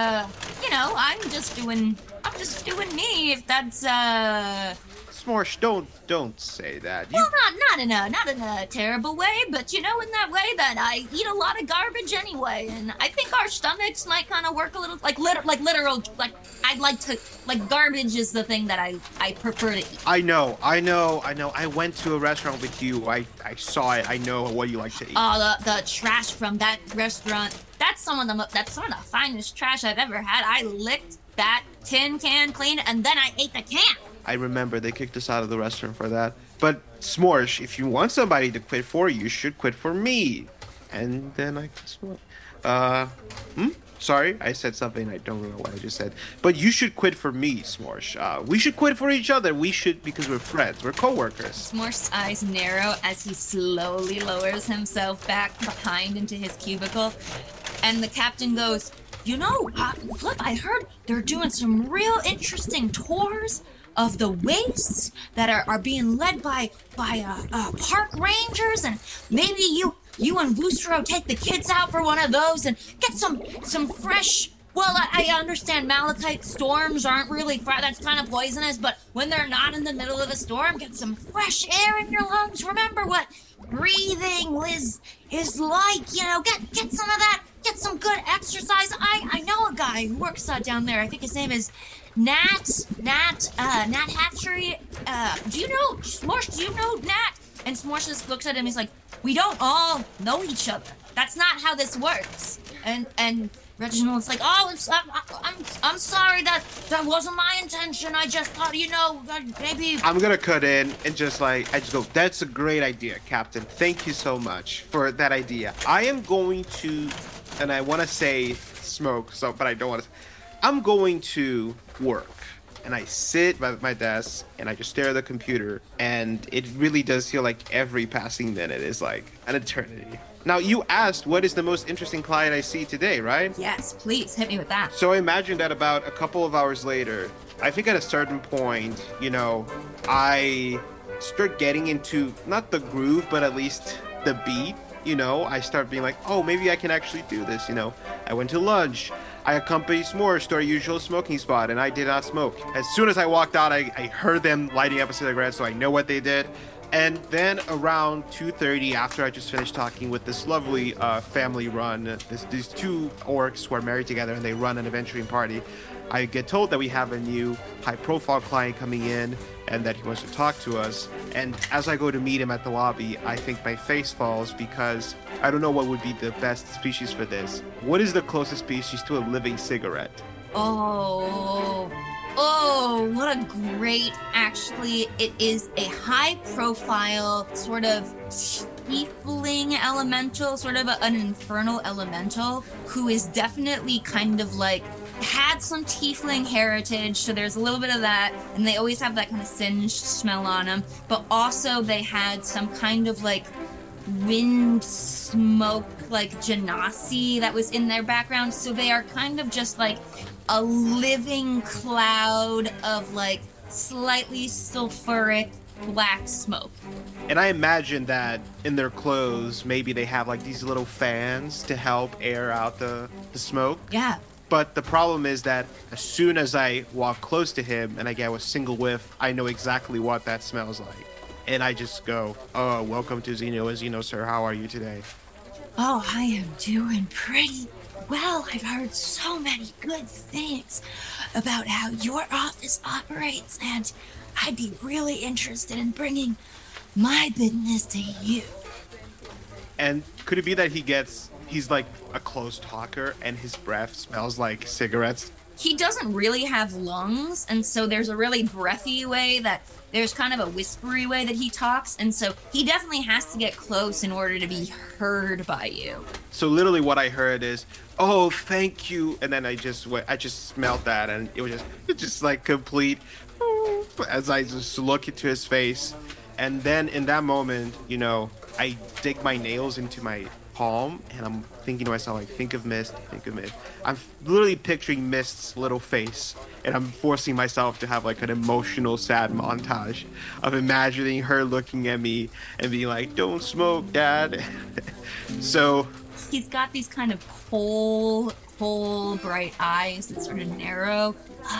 I'm just doing me, if that's, Smorsh, don't say that. Well, not in a terrible way, but, in that way that I eat a lot of garbage anyway, and I think our stomachs might kind of work a little, literal, I'd like to, garbage is the thing that I prefer to eat. I know. I went to a restaurant with you. I saw it. I know what you like to eat. Oh, the trash from that restaurant, that's some of the finest trash I've ever had. I licked that tin can clean, and then I ate the can. I remember they kicked us out of the restaurant for that. But Smorsh, if you want somebody to quit for, you should quit for me. And then I guess what? Sorry, I said something. I don't know what I just said. But you should quit for me, Smorsh. We should quit for each other. We should, because we're friends. We're co-workers. Smorsh's eyes narrow as he slowly lowers himself back behind into his cubicle. And the captain goes, Flip, I heard they're doing some real interesting tours of the wastes that are being led by park rangers, and maybe you and Vustro take the kids out for one of those and get some fresh. Well, I understand malachite storms aren't really that's kind of poisonous, but when they're not in the middle of a storm, get some fresh air in your lungs. Remember what breathing is like, get some of that, get some good exercise. I know a guy who works down there. I think his name is Nat Hatchery. Do you know Smorsh? Do you know Nat? And Smorsh just looks at him. He's like, we don't all know each other. That's not how this works. And Reginald's like, oh, I'm sorry, that wasn't my intention. I just thought, maybe. I'm gonna cut in and I just go, that's a great idea, Captain. Thank you so much for that idea. I am going to, and I want to say smoke, but I don't want to. I'm going to work and I sit at my desk and I just stare at the computer, and it really does feel like every passing minute is like an eternity. Now, you asked what is the most interesting client I see today, right? Yes, please hit me with that. So I imagine that about a couple of hours later, I think at a certain point, I start getting into not the groove, but at least the beat. I start being like, oh, maybe I can actually do this. I went to lunch. I accompanied s'mores to our usual smoking spot, and I did not smoke. As soon as I walked out, I heard them lighting up a cigarette, so I know what they did. And then around 2:30, after I just finished talking with this lovely family run, these two orcs who are married together, and they run an adventuring party, I get told that we have a new high-profile client coming in and that he wants to talk to us. And as I go to meet him at the lobby, I think my face falls because I don't know what would be the best species for this. What is the closest species to a living cigarette? Oh, what a great, actually, it is a high-profile sort of tiefling elemental, sort of an infernal elemental, who is definitely kind of like had some tiefling heritage, so there's a little bit of that, and they always have that kind of singed smell on them, but also they had some kind of like wind smoke, like genasi that was in their background, so they are kind of just like a living cloud of like slightly sulfuric black smoke. And I imagine that in their clothes, maybe they have like these little fans to help air out the smoke. Yeah. But the problem is that as soon as I walk close to him and I get a single whiff, I know exactly what that smells like. And I just go, oh, welcome to Xeno, sir. How are you today? Oh, I am doing pretty well. I've heard so many good things about how your office operates, and I'd be really interested in bringing my business to you. And could it be that he's like a close talker and his breath smells like cigarettes? He doesn't really have lungs, and so there's a really breathy way that there's kind of a whispery way that he talks, and so he definitely has to get close in order to be heard by you. So literally what I heard is, oh, thank you. And then I just smelled that, and it was just like complete, as I just look into his face. And then in that moment, I dig my nails into my palm, and I'm thinking to myself, like, think of Mist. I'm literally picturing Mist's little face, and I'm forcing myself to have like an emotional, sad montage of imagining her looking at me and being like, don't smoke, Dad. So he's got these kind of coal bright eyes that sort of narrow.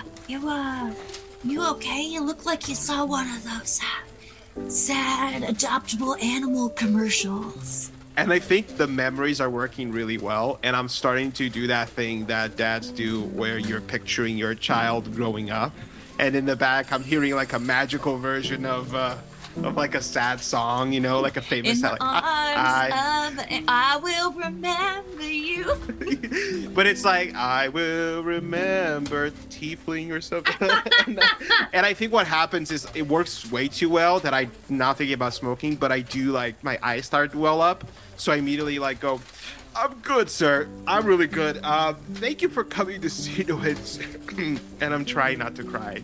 You okay? You look like you saw one of those sad adoptable animal commercials. And I think the memories are working really well, and I'm starting to do that thing that dads do where you're picturing your child growing up, and in the back I'm hearing like a magical version of like a sad song, like a famous in like, the arms of I will remember you. But it's like, I will remember tiefling or something. And I think what happens is it works way too well that I'm not thinking about smoking, but I do, like, my eyes start to well up. So I immediately like go, I'm good, sir. I'm really good. Thank you for coming to see it. And I'm trying not to cry.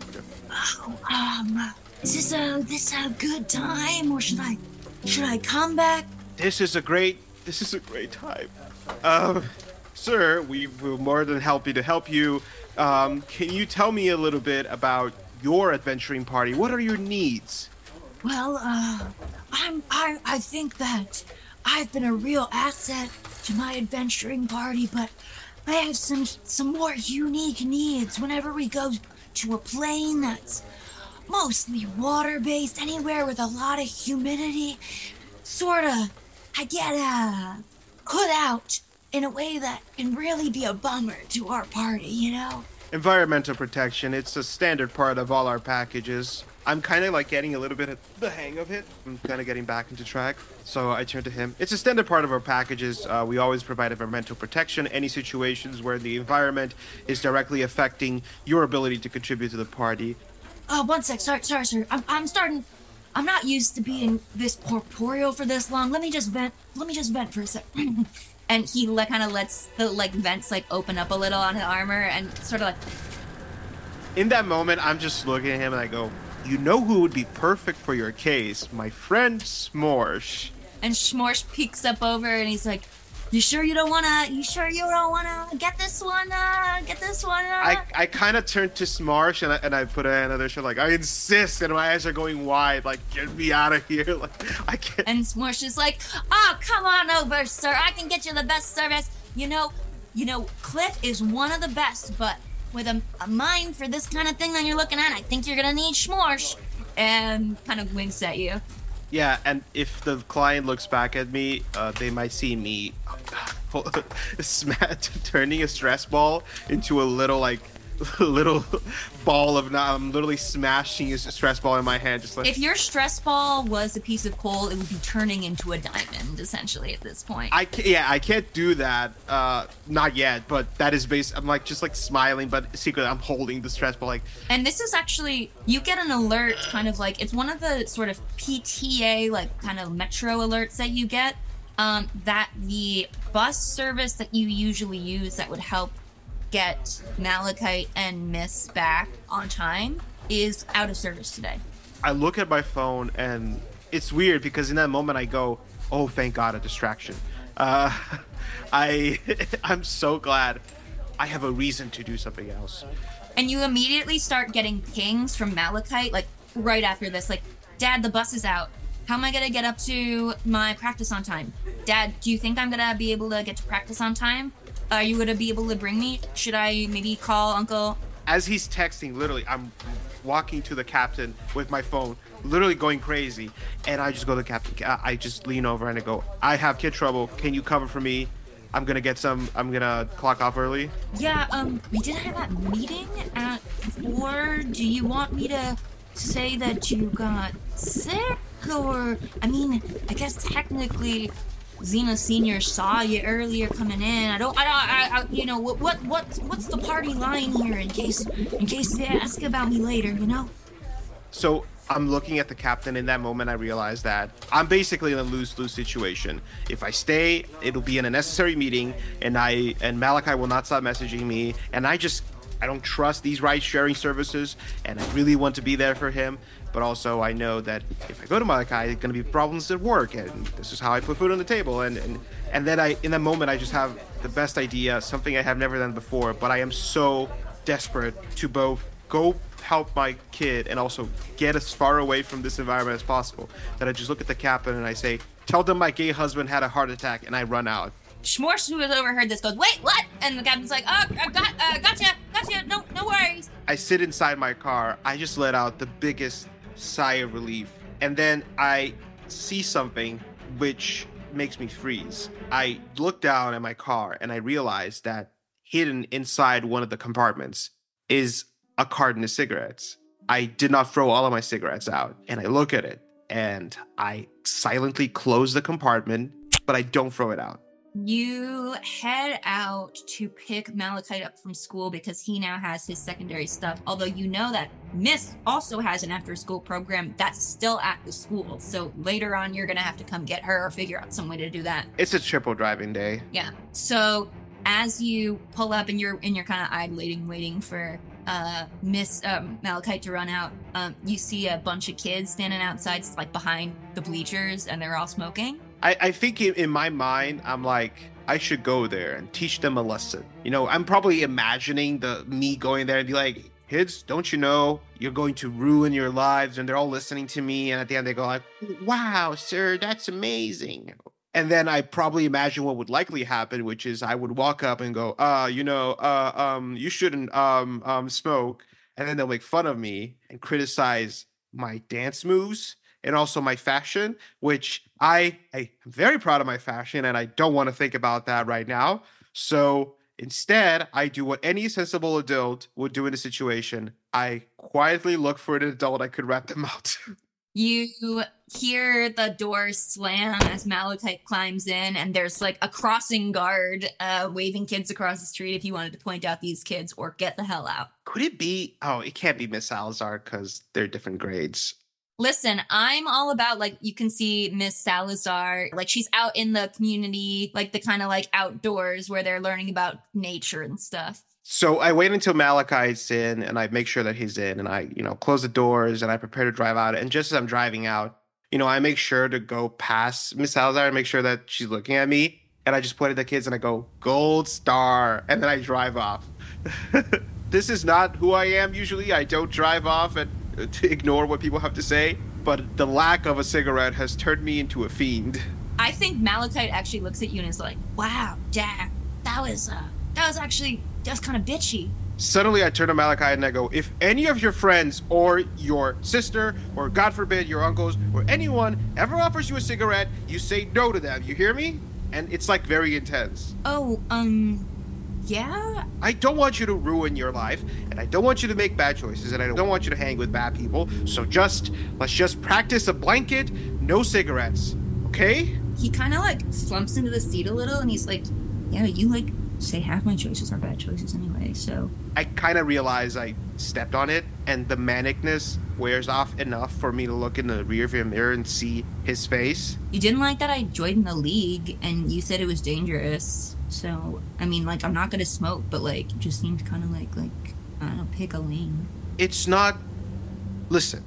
Is this a good time, or should I come back? This is a great time. Sir, we were more than happy to help you. Can you tell me a little bit about your adventuring party? What are your needs? Well, I think that I've been a real asset to my adventuring party, but I have some more unique needs whenever we go to a plane that's mostly water-based, anywhere with a lot of humidity. I get put out in a way that can really be a bummer to our party, Environmental protection, it's a standard part of all our packages. I'm kind of like getting a little bit of the hang of it. I'm kind of getting back into track. So I turn to him. It's a standard part of our packages. We always provide environmental protection. Any situations where the environment is directly affecting your ability to contribute to the party. One sec. Sorry, sir. I'm not used to being this corporeal for this long. Let me just vent for a sec. And he kind of lets the vents open up a little on his armor and sort of In that moment, I'm just looking at him and I go, you know who would be perfect for your case? My friend Smorsh. And Schmorsh peeks up over and he's like, You sure you don't wanna get this one? I kind of turned to Smarsh and I put a hand on their shoulder like, I insist, and my eyes are going wide, like, get me out of here. Like, I can't. And Smarsh is like, oh, come on over, sir. I can get you the best service. You know, Cliff is one of the best, but with a mind for this kind of thing that you're looking at, I think you're gonna need Schmorsh. And kind of winks at you. Yeah, and if the client looks back at me, they might see me turning a stress ball into a little ball of. I'm literally smashing a stress ball in my hand, just like. If your stress ball was a piece of coal, it would be turning into a diamond, essentially, at this point. I can't do that. Not yet, but that is based. I'm just smiling, but secretly I'm holding the stress ball like. And this is actually, you get an alert, kind of like, it's one of the sort of PTA, like kind of metro alerts that you get, that the bus service that you usually use that would help get Malachite and Miss back on time is out of service today. I look at my phone and it's weird because in that moment I go, oh, thank God, a distraction. I'm so glad I have a reason to do something else. And you immediately start getting pings from Malachite, like right after this, like, Dad, the bus is out. How am I gonna get up to my practice on time? Dad, do you think I'm gonna be able to get to practice on time? Are you gonna be able to bring me? Should I maybe call Uncle? As he's texting, literally, I'm walking to the captain with my phone, literally going crazy. And I just go to the captain. I just lean over and I go, I have kid trouble. Can you cover for me? I'm gonna clock off early. Yeah, we did have that meeting at 4. Do you want me to say that you got sick? Or, I mean, I guess technically Xena Senior saw you earlier coming in. You know, what's the party line here in case they ask about me later, you know? So I'm looking at the captain. In that moment, I realize that I'm basically in a lose-lose situation. If I stay, it'll be in a necessary meeting, and Malachi will not stop messaging me, and I don't trust these ride-sharing services, and I really want to be there for him. But also, I know that if I go to Malachi, there's going to be problems at work, and this is how I put food on the table. And then in that moment, I just have the best idea, something I have never done before. But I am so desperate to both go help my kid and also get as far away from this environment as possible that I just look at the captain and I say, "Tell them my gay husband had a heart attack," and I run out. Schmorsh, who has overheard this, goes, "Wait, what?" And the captain's like, "Oh, gotcha. No worries." I sit inside my car. I just let out the biggest sigh of relief, and then I see something which makes me freeze. I look down at my car and I realize that hidden inside one of the compartments is a carton of cigarettes. I did not throw all of my cigarettes out, and I look at it and I silently close the compartment, but I don't throw it out. You head out to pick Malachite up from school because he now has his secondary stuff. Although you know that Miss also has an after-school program that's still at the school. So later on, you're going to have to come get her or figure out some way to do that. It's a triple driving day. Yeah. So as you pull up and you're kind of idling, waiting for Miss Malachite to run out, you see a bunch of kids standing outside, like behind the bleachers, and they're all smoking. I think in my mind, I'm like, I should go there and teach them a lesson. You know, I'm probably imagining me going there and be like, kids, don't you know you're going to ruin your lives? And they're all listening to me. And at the end, they go like, wow, sir, that's amazing. And then I probably imagine what would likely happen, which is I would walk up and go, you shouldn't smoke. And then they'll make fun of me and criticize my dance moves and also my fashion, which I am very proud of my fashion, and I don't want to think about that right now. So instead, I do what any sensible adult would do in a situation. I quietly look for an adult I could rat them out. You hear the door slam as Malachite climbs in, and there's like a crossing guard waving kids across the street if you wanted to point out these kids or get the hell out. Could it be? Oh, it can't be Miss Salazar because they're different grades. Listen, I'm all about, like, you can see Miss Salazar, like, she's out in the community, like, the kind of, like, outdoors where they're learning about nature and stuff. So I wait until Malachi's in and I make sure that he's in and I, close the doors and I prepare to drive out. And just as I'm driving out, I make sure to go past Miss Salazar and make sure that she's looking at me. And I just point at the kids and I go, Gold Star. And then I drive off. This is not who I am usually. I don't drive off and to ignore what people have to say. But the lack of a cigarette has turned me into a fiend. I think Malachite actually looks at you and is like, wow, Dad, that was kind of bitchy. Suddenly I turn to Malachi and I go, if any of your friends or your sister or God forbid your uncles or anyone ever offers you a cigarette, you say no to them. You hear me? And it's like very intense. Oh, yeah? I don't want you to ruin your life and I don't want you to make bad choices and I don't want you to hang with bad people. So let's just practice a blanket, no cigarettes. Okay? He kind of like slumps into the seat a little and he's like, yeah, you like say half my choices are bad choices anyway, so. I kind of realize I stepped on it and the manicness wears off enough for me to look in the rearview mirror and see his face. You didn't like that I joined the league and you said it was dangerous. So, I mean, like, I'm not going to smoke, but like, it just seemed kind of like, I don't know, pick a lane. It's not. Listen.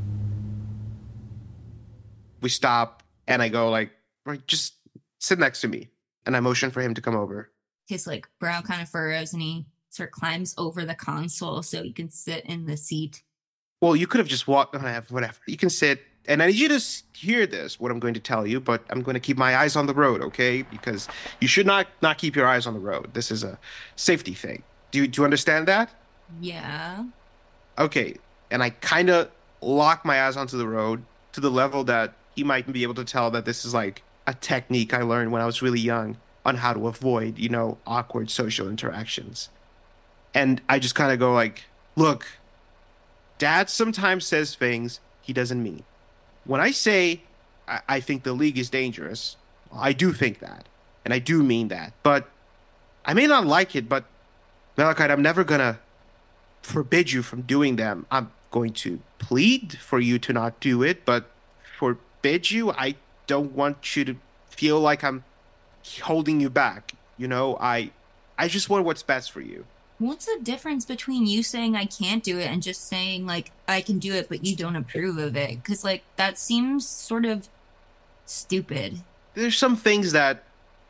We stop and I go like, right, just sit next to me. And I motion for him to come over. His like brow kind of furrows and he sort of climbs over the console so he can sit in the seat. Well, you could have just walked on, whatever. You can sit. And I need you to hear this, what I'm going to tell you, but I'm going to keep my eyes on the road, okay? Because you should not keep your eyes on the road. This is a safety thing. Do you understand that? Yeah. Okay. And I kind of lock my eyes onto the road to the level that he might be able to tell that this is like a technique I learned when I was really young on how to avoid, awkward social interactions. And I just kind of go like, look, Dad sometimes says things he doesn't mean. When I say I think the league is dangerous, I do think that. And I do mean that. But I may not like it, but Malachite, I'm never going to forbid you from doing them. I'm going to plead for you to not do it, but forbid you, I don't want you to feel like I'm holding you back. I just want what's best for you. What's the difference between you saying I can't do it and just saying, like, I can do it, but you don't approve of it? Because, like, that seems sort of stupid. There's some things that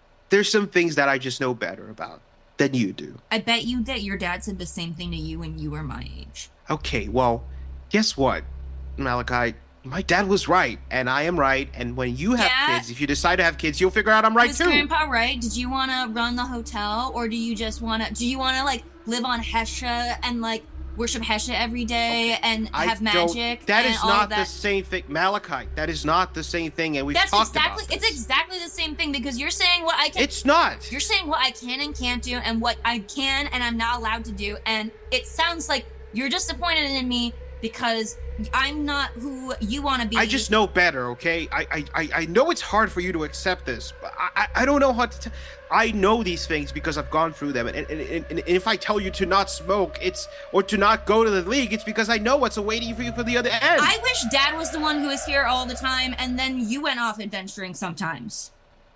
I just know better about than you do. I bet you that your dad said the same thing to you when you were my age. Okay, well, guess what, Malachi? My dad was right, and I am right, and when you have kids, if you decide to have kids, you'll figure out I'm right too. Was Grandpa right? Did you want to run the hotel, or do you want to, like, live on Hesha and, like, worship Hesha every day and have magic? That is not the same thing, Malachi. That is not the same thing, and we've talked about this. It's exactly the same thing, because you're saying what I can... It's not. You're saying what I can and can't do, and what I can and I'm not allowed to do, and it sounds like you're disappointed in me because I'm not who you want to be. I just know better, okay? I know it's hard for you to accept this, but I don't know how to... I know these things because I've gone through them, and if I tell you to not smoke, or to not go to the league, it's because I know what's awaiting for you for the other end. I wish Dad was the one who was here all the time, and then you went off adventuring sometimes.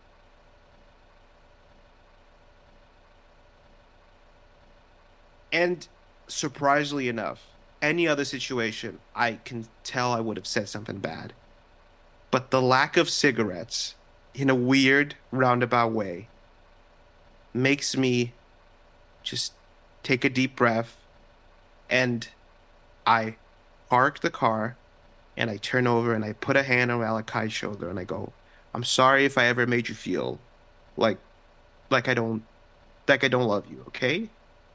And surprisingly enough, any other situation, I can tell I would have said something bad. But the lack of cigarettes, in a weird, roundabout way, makes me just take a deep breath, and I park the car, and I turn over, and I put a hand on Malachi's shoulder, and I go, I'm sorry if I ever made you feel like I don't love you, okay?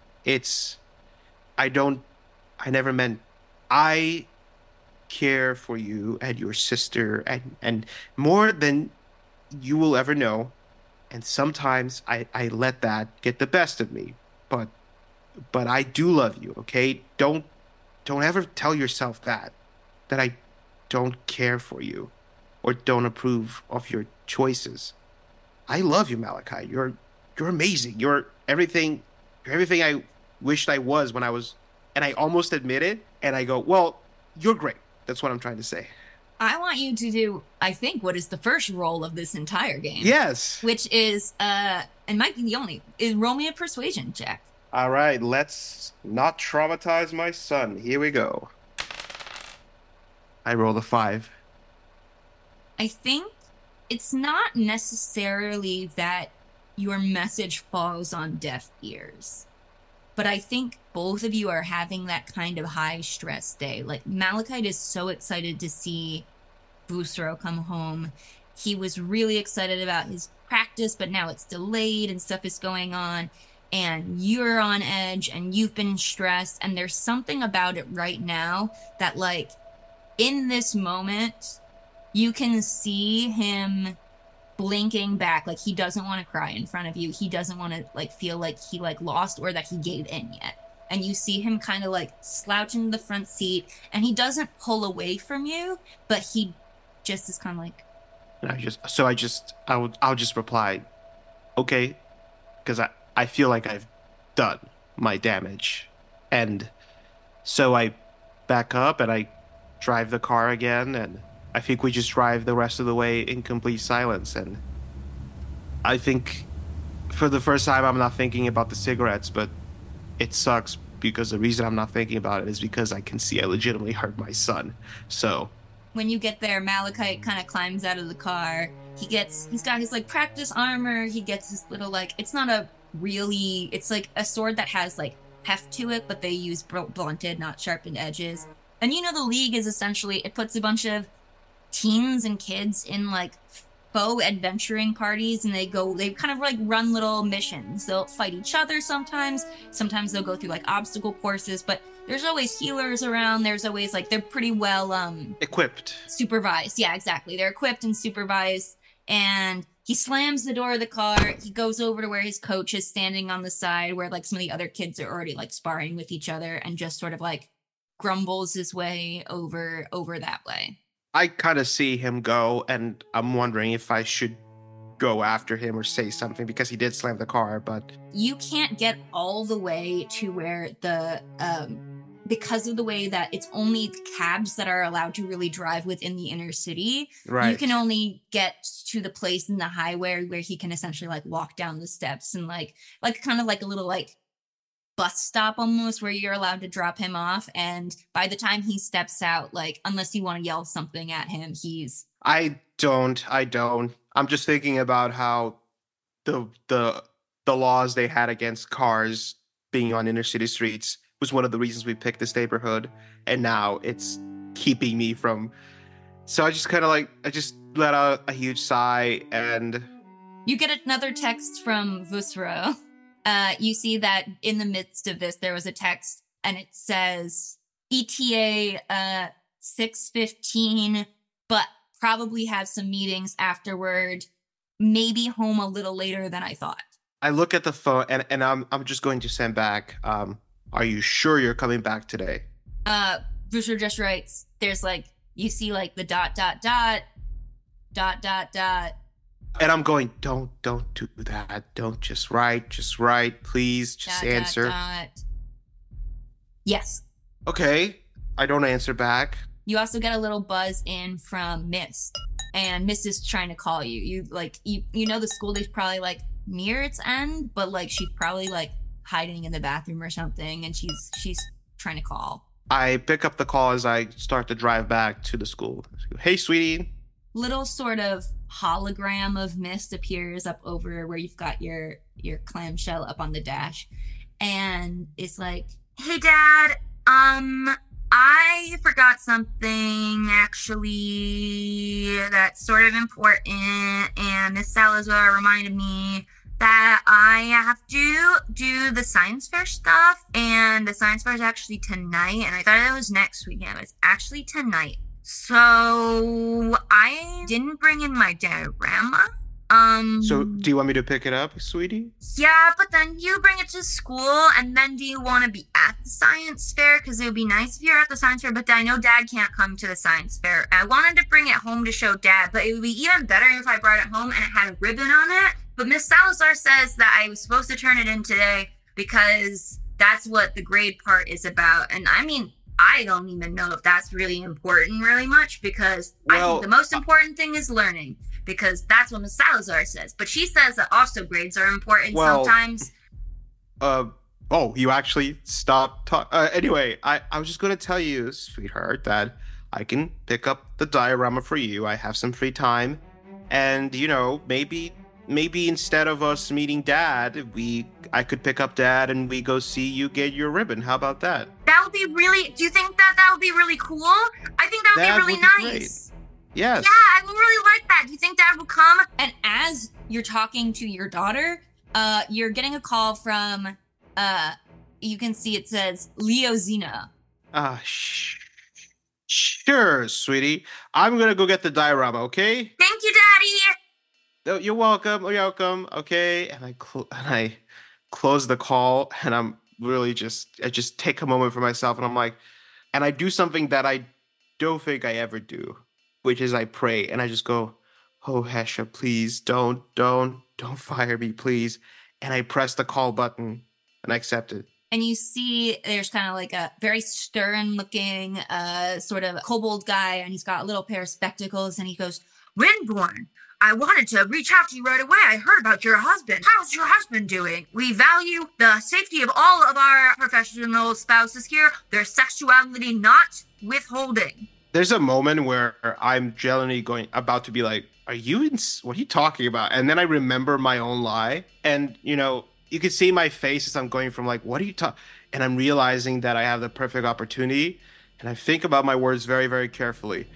I never meant... I care for you and your sister and more than you will ever know. And sometimes I let that get the best of me. But I do love you, okay? Don't ever tell yourself that I don't care for you or don't approve of your choices. I love you, Malachi. You're amazing. You're everything I wished I was when I was... And I almost admit it, and I go, well, you're great. That's what I'm trying to say. I want you to do, I think, what is the first role of this entire game. Yes. Which is, and might be the only, is roll me a persuasion check. All right, let's not traumatize my son. Here we go. I roll a 5. I think it's not necessarily that your message falls on deaf ears, but I think both of you are having that kind of high stress day. Like, Malachite is so excited to see Busro come home. He was really excited about his practice, but now it's delayed and stuff is going on. And you're on edge and you've been stressed. And there's something about it right now that, like, in this moment, you can see him blinking back. Like, he doesn't want to cry in front of you. He doesn't want to, like, feel like he, like, lost or that he gave in yet. And you see him kind of, like, slouch into the front seat. And he doesn't pull away from you, but he just is kind of like... I'll just reply, okay, because I feel like I've done my damage. And so I back up and I drive the car again, and I think we just drive the rest of the way in complete silence. And I think for the first time I'm not thinking about the cigarettes, but it sucks because the reason I'm not thinking about it is because I can see I legitimately hurt my son. So when you get there, Malachite kind of climbs out of the car. He's got his, like, practice armor. He gets this little, like, it's not a really, it's like a sword that has, like, heft to it, but they use blunted, not sharpened edges. And you know, the League is essentially, it puts a bunch of teens and kids in, like, faux adventuring parties, and they kind of, like, run little missions. They'll fight each other sometimes they'll go through, like, obstacle courses, but there's always healers around. There's always, like, they're pretty well equipped, supervised. Yeah, exactly, they're equipped and supervised. And he slams the door of the car. He goes over to where his coach is standing on the side, where, like, some of the other kids are already, like, sparring with each other, and just sort of, like, grumbles his way over that way. I kind of see him go, and I'm wondering if I should go after him or say something, because he did slam the car, but... You can't get all the way to where the... because of the way that it's only cabs that are allowed to really drive within the inner city, right. You can only get to the place in the highway where he can essentially, like, walk down the steps and, like kind of like a little, like, bus stop almost, where you're allowed to drop him off. And by the time he steps out, like, unless you want to yell something at him, I don't. I'm just thinking about how the laws they had against cars being on inner city streets was one of the reasons we picked this neighborhood, and now it's keeping me from... So I just kind of, like, I just let out a huge sigh, and... You get another text from Busro. You see that in the midst of this, there was a text, and it says, ETA 6:15, but probably have some meetings afterward, maybe home a little later than I thought. I look at the phone, and I'm just going to send back, are you sure you're coming back today? Busro just writes, there's, like, you see, like, the ... And I'm going, don't do that. Don't just write, please, just answer. ... Yes. Okay. I don't answer back. You also get a little buzz in from Mist, and Mist is trying to call you. You know the school day's probably, like, near its end, but, like, she's probably, like, hiding in the bathroom or something, and she's trying to call. I pick up the call as I start to drive back to the school. Hey, sweetie. Little sort of hologram of Mist appears up over where you've got your clamshell up on the dash, and it's like, hey, Dad, I forgot something, actually, that's sort of important, and Miss Salazar reminded me that I have to do the science fair stuff, and the science fair is actually tonight, and I thought it was next weekend. It's actually tonight. So I didn't bring in my diorama. So do you want me to pick it up, sweetie? Yeah, but then you bring it to school, and then do you want to be at the science fair? Because it would be nice if you're at the science fair, but I know Dad can't come to the science fair. I wanted to bring it home to show Dad, but it would be even better if I brought it home and it had a ribbon on it. But Miss Salazar says that I was supposed to turn it in today because that's what the grade part is about. And I mean, I don't even know if that's really important really much, because I think the most important thing is learning, because that's what Miss Salazar says. But she says that also grades are important sometimes. Oh, you actually stopped anyway, I was just going to tell you, sweetheart, that I can pick up the diorama for you. I have some free time. And, maybe instead of us meeting Dad, I could pick up Dad and we go see you get your ribbon. How about that? That would be really, do you think that would be really cool? I think that would be really nice. Great. Yes. Yeah, I would really like that. Do you think Dad will come? And as you're talking to your daughter, you're getting a call from, you can see it says Leo Zena. Sure, sweetie. I'm gonna go get the diorama, okay? Thank you, Daddy. Oh, you're welcome. You're welcome. Okay. And I close the call, and I'm really I just take a moment for myself, and I'm like, and I do something that I don't think I ever do, which is I pray, and I just go, oh, Hesha, please don't fire me, please. And I press the call button, and I accept it. And you see there's kind of like a very stern looking sort of kobold guy, and he's got a little pair of spectacles, and he goes, Windborn, I wanted to reach out to you right away. I heard about your husband. How's your husband doing? We value the safety of all of our professional spouses here, their sexuality not withholding. There's a moment where I'm genuinely about to be like, what are you talking about? And then I remember my own lie. And, you can see my face as I'm going from like, what are you talking? And I'm realizing that I have the perfect opportunity. And I think about my words very, very carefully.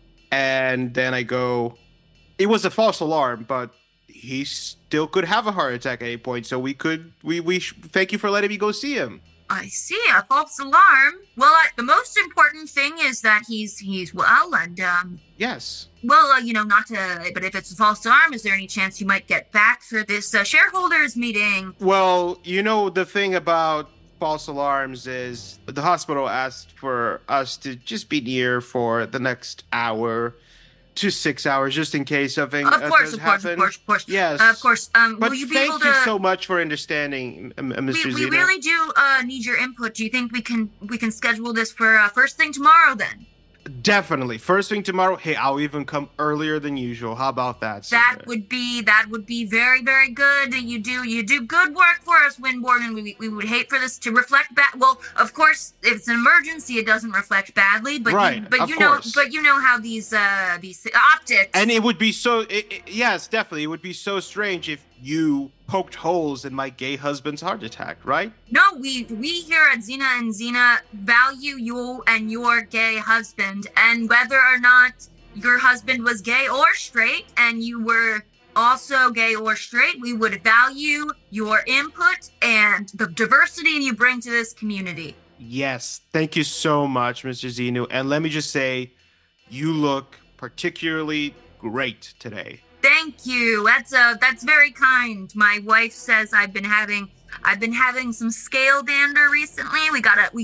And then I go, it was a false alarm, but he still could have a heart attack at any point. So we thank you for letting me go see him. I see, a false alarm. Well, the most important thing is that he's well, and yes. Well, but if it's a false alarm, is there any chance you might get back for this shareholders meeting? Well, the thing about false alarms is the hospital asked for us to just be near for the next hour to 6 hours, just in case something Of course. Yes. Of course. But will you be thank able to... you so much for understanding, Mr. We Zena. really do need your input. Do you think we can schedule this for first thing tomorrow then? Definitely. First thing tomorrow. Hey, I'll even come earlier than usual. How about that, sir? That would be very, very good. You do good work for us, Windborn, and we would hate for this to reflect bad. Well, of course, if it's an emergency, it doesn't reflect badly. But right, you know how these optics. And it would be so. Yes, definitely. It would be so strange if you poked holes in my gay husband's heart attack, right? No, we here at Zena and Zena value you and your gay husband, and whether or not your husband was gay or straight, and you were also gay or straight, we would value your input and the diversity you bring to this community. Yes, thank you so much, Mr. Zenu. And let me just say, you look particularly great today. Thank you. That's very kind. My wife says I've been having some scale dander recently. We got a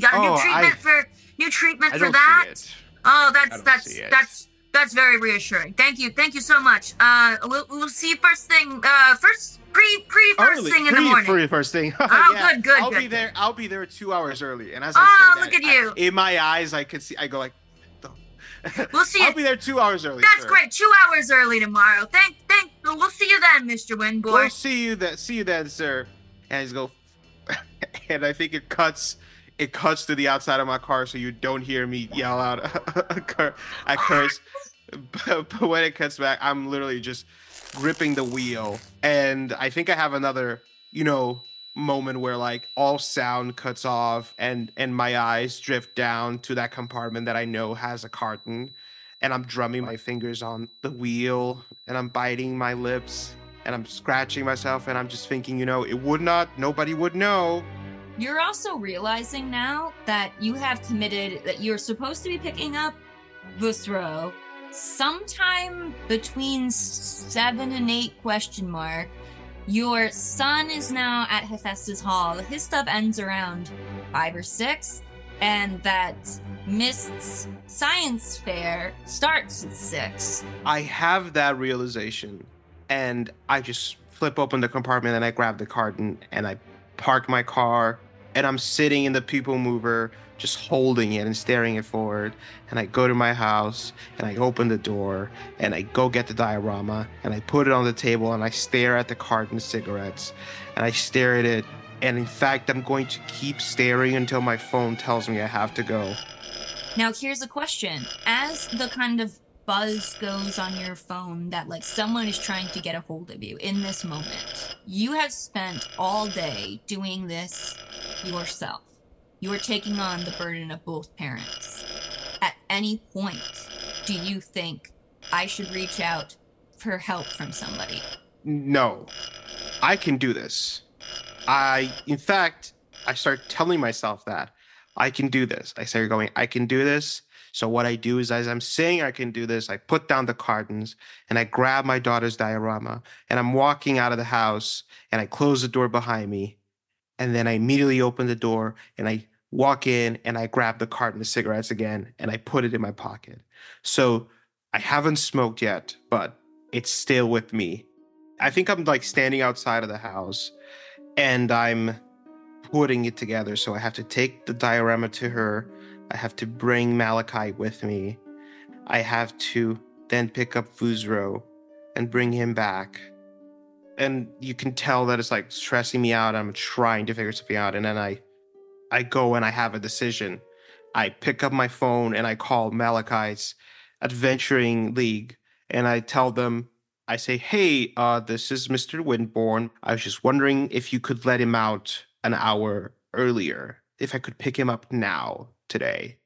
new treatment for that. Oh, that's very reassuring. Thank you so much. We'll see you first thing. First thing in the morning. First thing. Oh, yeah. good. I'll be there 2 hours early. And as I say that, look at you. In my eyes, I could see. I go like. We'll see. I'll be there 2 hours early. That's sir. great. 2 hours early tomorrow. We'll see you then, Mr. Windborn. We'll see you then, sir. And he's go, and I think it cuts to the outside of my car, so you don't hear me yell out a curse. But when it cuts back, I'm literally just gripping the wheel, and I think I have another, moment where like all sound cuts off and my eyes drift down to that compartment that I know has a carton, and I'm drumming my fingers on the wheel, and I'm biting my lips, and I'm scratching myself, and I'm just thinking, nobody would know. You're also realizing now that you have committed, that you're supposed to be picking up Vusro sometime between 7 and 8 ? Your son is now at Hephaestus Hall. His stuff ends around 5 or 6, and that Mist's science fair starts at 6. I have that realization, and I just flip open the compartment and I grab the carton and I park my car, and I'm sitting in the people mover just holding it and staring it forward. And I go to my house and I open the door and I go get the diorama and I put it on the table and I stare at the carton of cigarettes and I stare at it And in fact, I'm going to keep staring until my phone tells me I have to go. Now, here's a question. As the kind of buzz goes on your phone that like someone is trying to get a hold of you in this moment, you have spent all day doing this yourself. You are taking on the burden of both parents. At any point, do you think I should reach out for help from somebody? No, I can do this. In fact, I start telling myself that I can do this. I start going, I can do this. So what I do is, as I'm saying I can do this, I put down the cartons and I grab my daughter's diorama and I'm walking out of the house and I close the door behind me. And then I immediately open the door and I walk in and I grab the carton of cigarettes again and I put it in my pocket. So I haven't smoked yet, but it's still with me. I think I'm like standing outside of the house and I'm putting it together. So I have to take the diorama to her. I have to bring Malachi with me. I have to then pick up Fuzro and bring him back. And you can tell that it's like stressing me out. I'm trying to figure something out. And then I go and I have a decision. I pick up my phone and I call Malachi's Adventuring League. And I tell them, I say, hey, this is Mr. Windborn. I was just wondering if you could let him out an hour earlier. If I could pick him up now, today.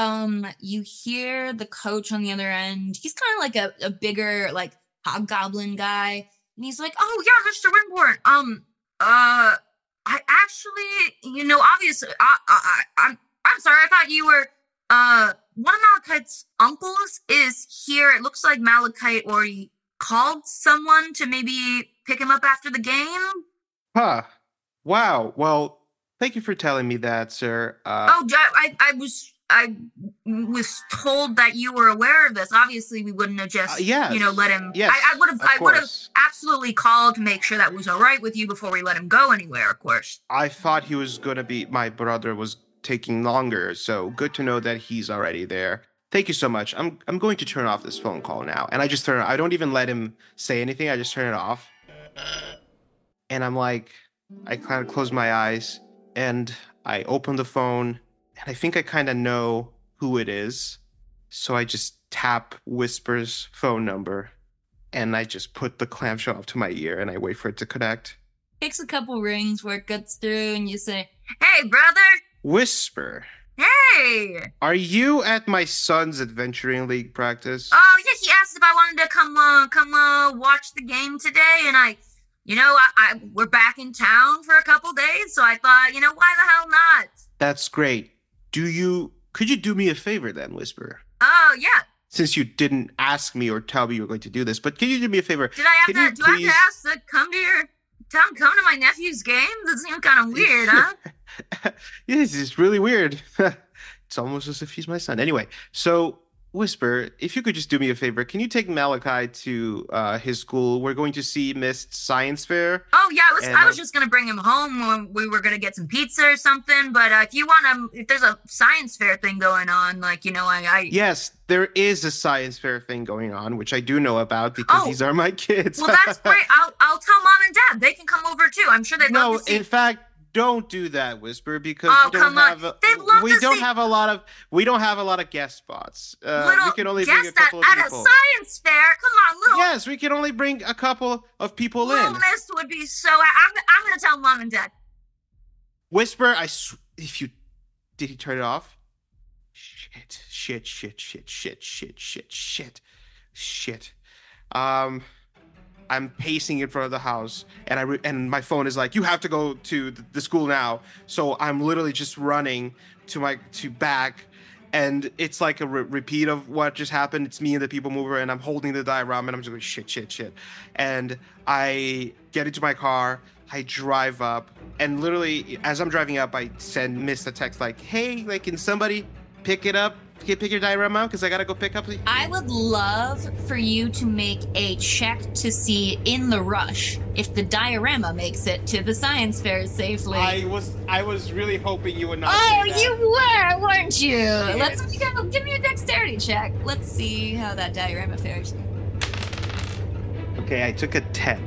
You hear the coach on the other end. He's kind of like a bigger, like, hobgoblin guy. And he's like, oh, yeah, Mr. Windborn. I actually, obviously, I'm sorry, I thought you were, one of Malachite's uncles is here. It looks like Malachite or he called someone to maybe pick him up after the game. Huh. Wow. Well, thank you for telling me that, sir. I was told that you were aware of this. Obviously, we wouldn't have just, let him. Yes, I would have absolutely called to make sure that was all right with you before we let him go anywhere, of course. I thought he was going to be, my brother was taking longer, so good to know that he's already there. Thank you so much. I'm going to turn off this phone call now. And I just turn it, I don't even let him say anything. I just turn it off. And I'm like, I kind of close my eyes and I open the phone and I think I kind of know who it is. So I just tap Whisper's phone number and I just put the clamshell up to my ear and I wait for it to connect. Takes a couple rings where it gets through and you say, hey, brother. Whisper. Hey! Are you at my son's Adventuring League practice? Oh, yeah, he asked if I wanted to come watch the game today, and I we're back in town for a couple days, so I thought, why the hell not? That's great. Could you do me a favor then, Whisper? Oh, yeah. Since you didn't ask me or tell me you were going to do this, but can you do me a favor? Do I have to ask to come to my nephew's game? That seems kind of weird, huh? Yes, it's really weird. It's almost as if he's my son. Anyway, so Whisper, if you could just do me a favor, can you take Malachi to his school? We're going to see Mist Science Fair. Oh, yeah, I was just going to bring him home when we were going to get some pizza or something. But if there's a science fair thing going on, Yes, there is a science fair thing going on, which I do know about because these are my kids. Well, that's great. I'll tell Mom and Dad. They can come over, too. I'm sure they'd love to see. No, in fact, don't do that, Whisper, because we don't have a lot of guest spots. We can only bring a couple of people. At a science fair? Come on, little. Yes, we can only bring a couple of people in. Little Mist would be so. I'm going to tell Mom and Dad. Whisper, did he turn it off? Shit. I'm pacing in front of the house, and my phone is like, you have to go to the school now. So I'm literally just running to back, and it's like a repeat of what just happened. It's me and the people mover, and I'm holding the diorama, and I'm just going shit. And I get into my car, I drive up, and literally as I'm driving up, I send Mist a text like, hey, can somebody pick it up? Pick your diorama because I gotta go pick up. I would love for you to make a check to see in the rush if the diorama makes it to the science fair safely. I was really hoping you would not. Oh, say that. you were, weren't you? Shit. Give me a dexterity check. Let's see how that diorama fares. Okay, I took a 10.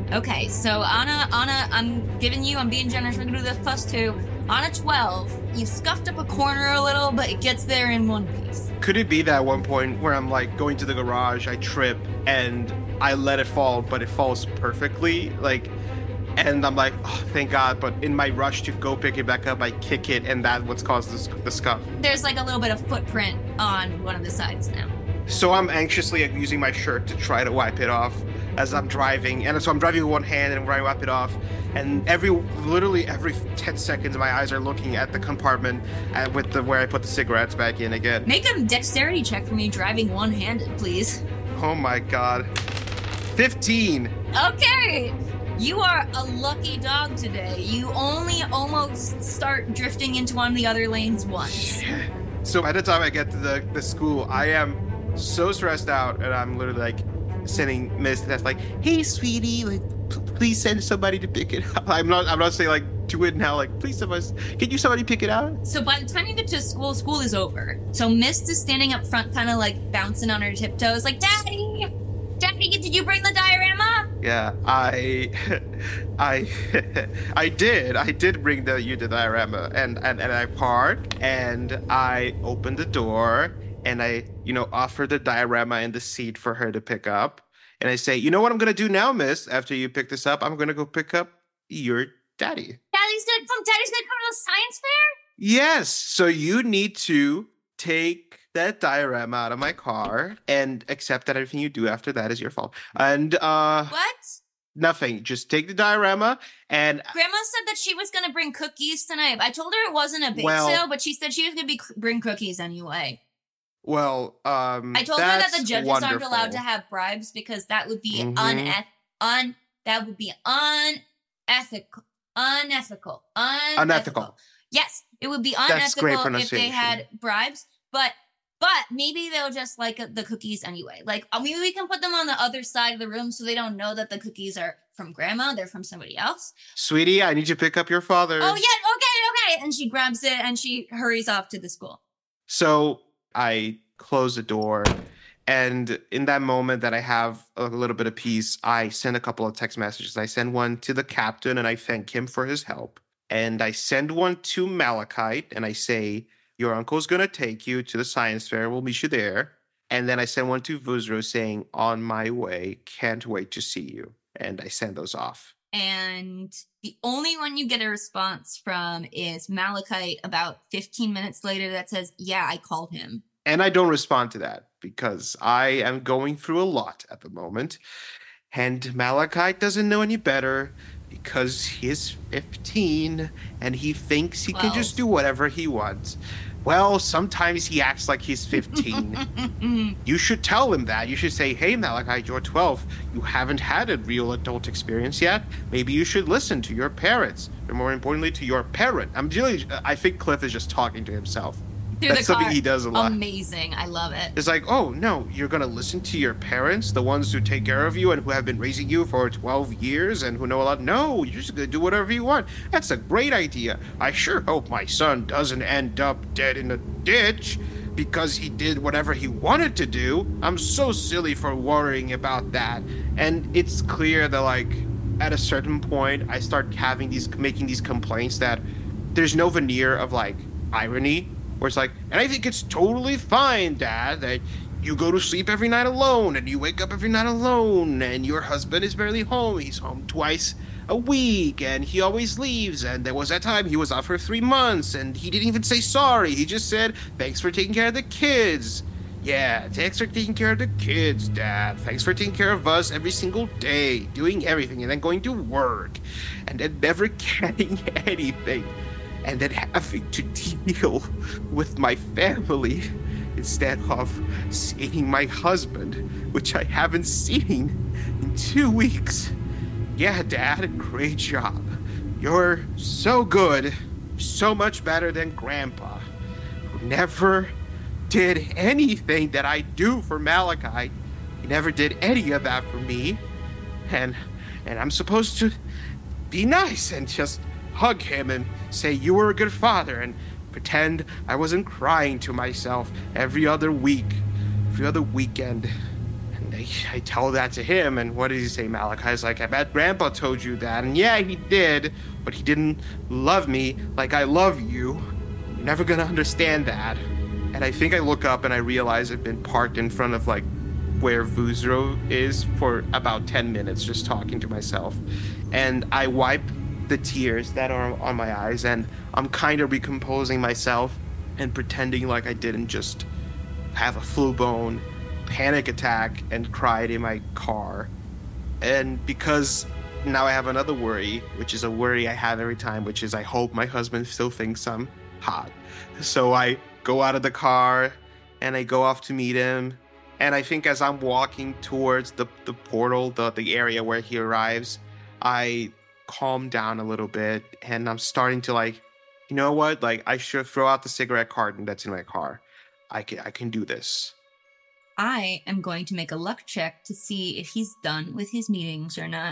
Okay, so on a, I'm being generous, we're gonna do this +2. On a 12, you scuffed up a corner a little, but it gets there in one piece. Could it be that one point where I'm like going to the garage, I trip, and I let it fall, but it falls perfectly? And I'm like, oh, thank God. But in my rush to go pick it back up, I kick it, and that's what's caused the scuff. There's like a little bit of footprint on one of the sides now. So I'm anxiously using my shirt to try to wipe it off as I'm driving. And so I'm driving with one hand and I'm trying to wipe it off. And literally every 10 seconds, my eyes are looking at the compartment where I put the cigarettes back in again. Make a dexterity check for me driving one-handed, please. Oh my God. 15. Okay. You are a lucky dog today. You only almost start drifting into one of the other lanes once. So by the time I get to the school, I am so stressed out, and I'm literally like sending Miss that's like, hey sweetie, like please send somebody to pick it up. I'm not saying like do it now, like please can you somebody pick it out? So by the time you get to school is over. So Mist is standing up front, kind of like bouncing on her tiptoes, like, Daddy, did you bring the diorama? Yeah, I did bring the diorama, and I parked and I opened the door and I offered the diorama in the seat for her to pick up, and I say, you know what I'm gonna do now, Miss? After you pick this up, I'm gonna go pick up your daddy. Daddy's gonna come to the science fair? Yes. So you need to take that diorama out of my car and accept that everything you do after that is your fault. And what? Nothing. Just take the diorama. And Grandma said that she was gonna bring cookies tonight. I told her it wasn't a bake sale, but she said she was gonna bring cookies anyway. Well, I told her that the judges aren't allowed to have bribes because that would be unethical. Yes, it would be unethical if they had bribes, but maybe they'll just like the cookies anyway. Like, maybe we can put them on the other side of the room so they don't know that the cookies are from Grandma, they're from somebody else. Sweetie, I need you to pick up your father. Oh, yeah, okay. And she grabs it and she hurries off to the school. So I close the door, and in that moment that I have a little bit of peace, I send a couple of text messages. I send one to the captain, and I thank him for his help. And I send one to Malachite, and I say, your uncle's going to take you to the science fair. We'll meet you there. And then I send one to Vuzro saying, on my way, can't wait to see you. And I send those off. And the only one you get a response from is Malachite about 15 minutes later that says, yeah, I called him. And I don't respond to that because I am going through a lot at the moment. And Malachite doesn't know any better because he's 15 and he thinks he can just do whatever he wants. Well, sometimes he acts like he's 15. You should tell him that. You should say, hey, Malachite, you're 12. You haven't had a real adult experience yet. Maybe you should listen to your parents. Or more importantly, to your parent. I think Cliff is just talking to himself. That's something he does a lot. Amazing. I love it. It's like, oh, no, you're going to listen to your parents, the ones who take care of you and who have been raising you for 12 years and who know a lot. No, you're just going to do whatever you want. That's a great idea. I sure hope my son doesn't end up dead in a ditch because he did whatever he wanted to do. I'm so silly for worrying about that. And it's clear that, like, at a certain point, I start making these complaints that there's no veneer of, like, irony. Where it's like, and I think it's totally fine, Dad, that you go to sleep every night alone and you wake up every night alone and your husband is barely home. He's home twice a week and he always leaves. And there was that time he was out for 3 months and he didn't even say sorry. He just said, thanks for taking care of the kids. Yeah, thanks for taking care of the kids, Dad. Thanks for taking care of us every single day, doing everything and then going to work and then never getting anything. And then having to deal with my family instead of seeing my husband, which I haven't seen in 2 weeks. Yeah, Dad, great job. You're so good, so much better than Grandpa, who never did anything that I do for Malachite. He never did any of that for me. And I'm supposed to be nice and just hug him and say you were a good father and pretend I wasn't crying to myself every other weekend. And I tell that to him, and what does he say? Malachi's like, I bet Grandpa told you that. And yeah, he did, but he didn't love me like I love you. You're never gonna understand that. And I think I look up and I realize I've been parked in front of like where Vuzro is for about 10 minutes just talking to myself. And I wipe the tears that are on my eyes, and I'm kind of recomposing myself and pretending like I didn't just have a full-blown panic attack and cried in my car. And because now I have another worry, which is a worry I have every time, which is I hope my husband still thinks I'm hot. So I go out of the car and I go off to meet him. And I think as I'm walking towards the portal, the area where he arrives, I calm down a little bit, and I'm starting to like, you know what? Like, I should throw out the cigarette carton that's in my car. I can do this. I am going to make a luck check to see if he's done with his meetings or not.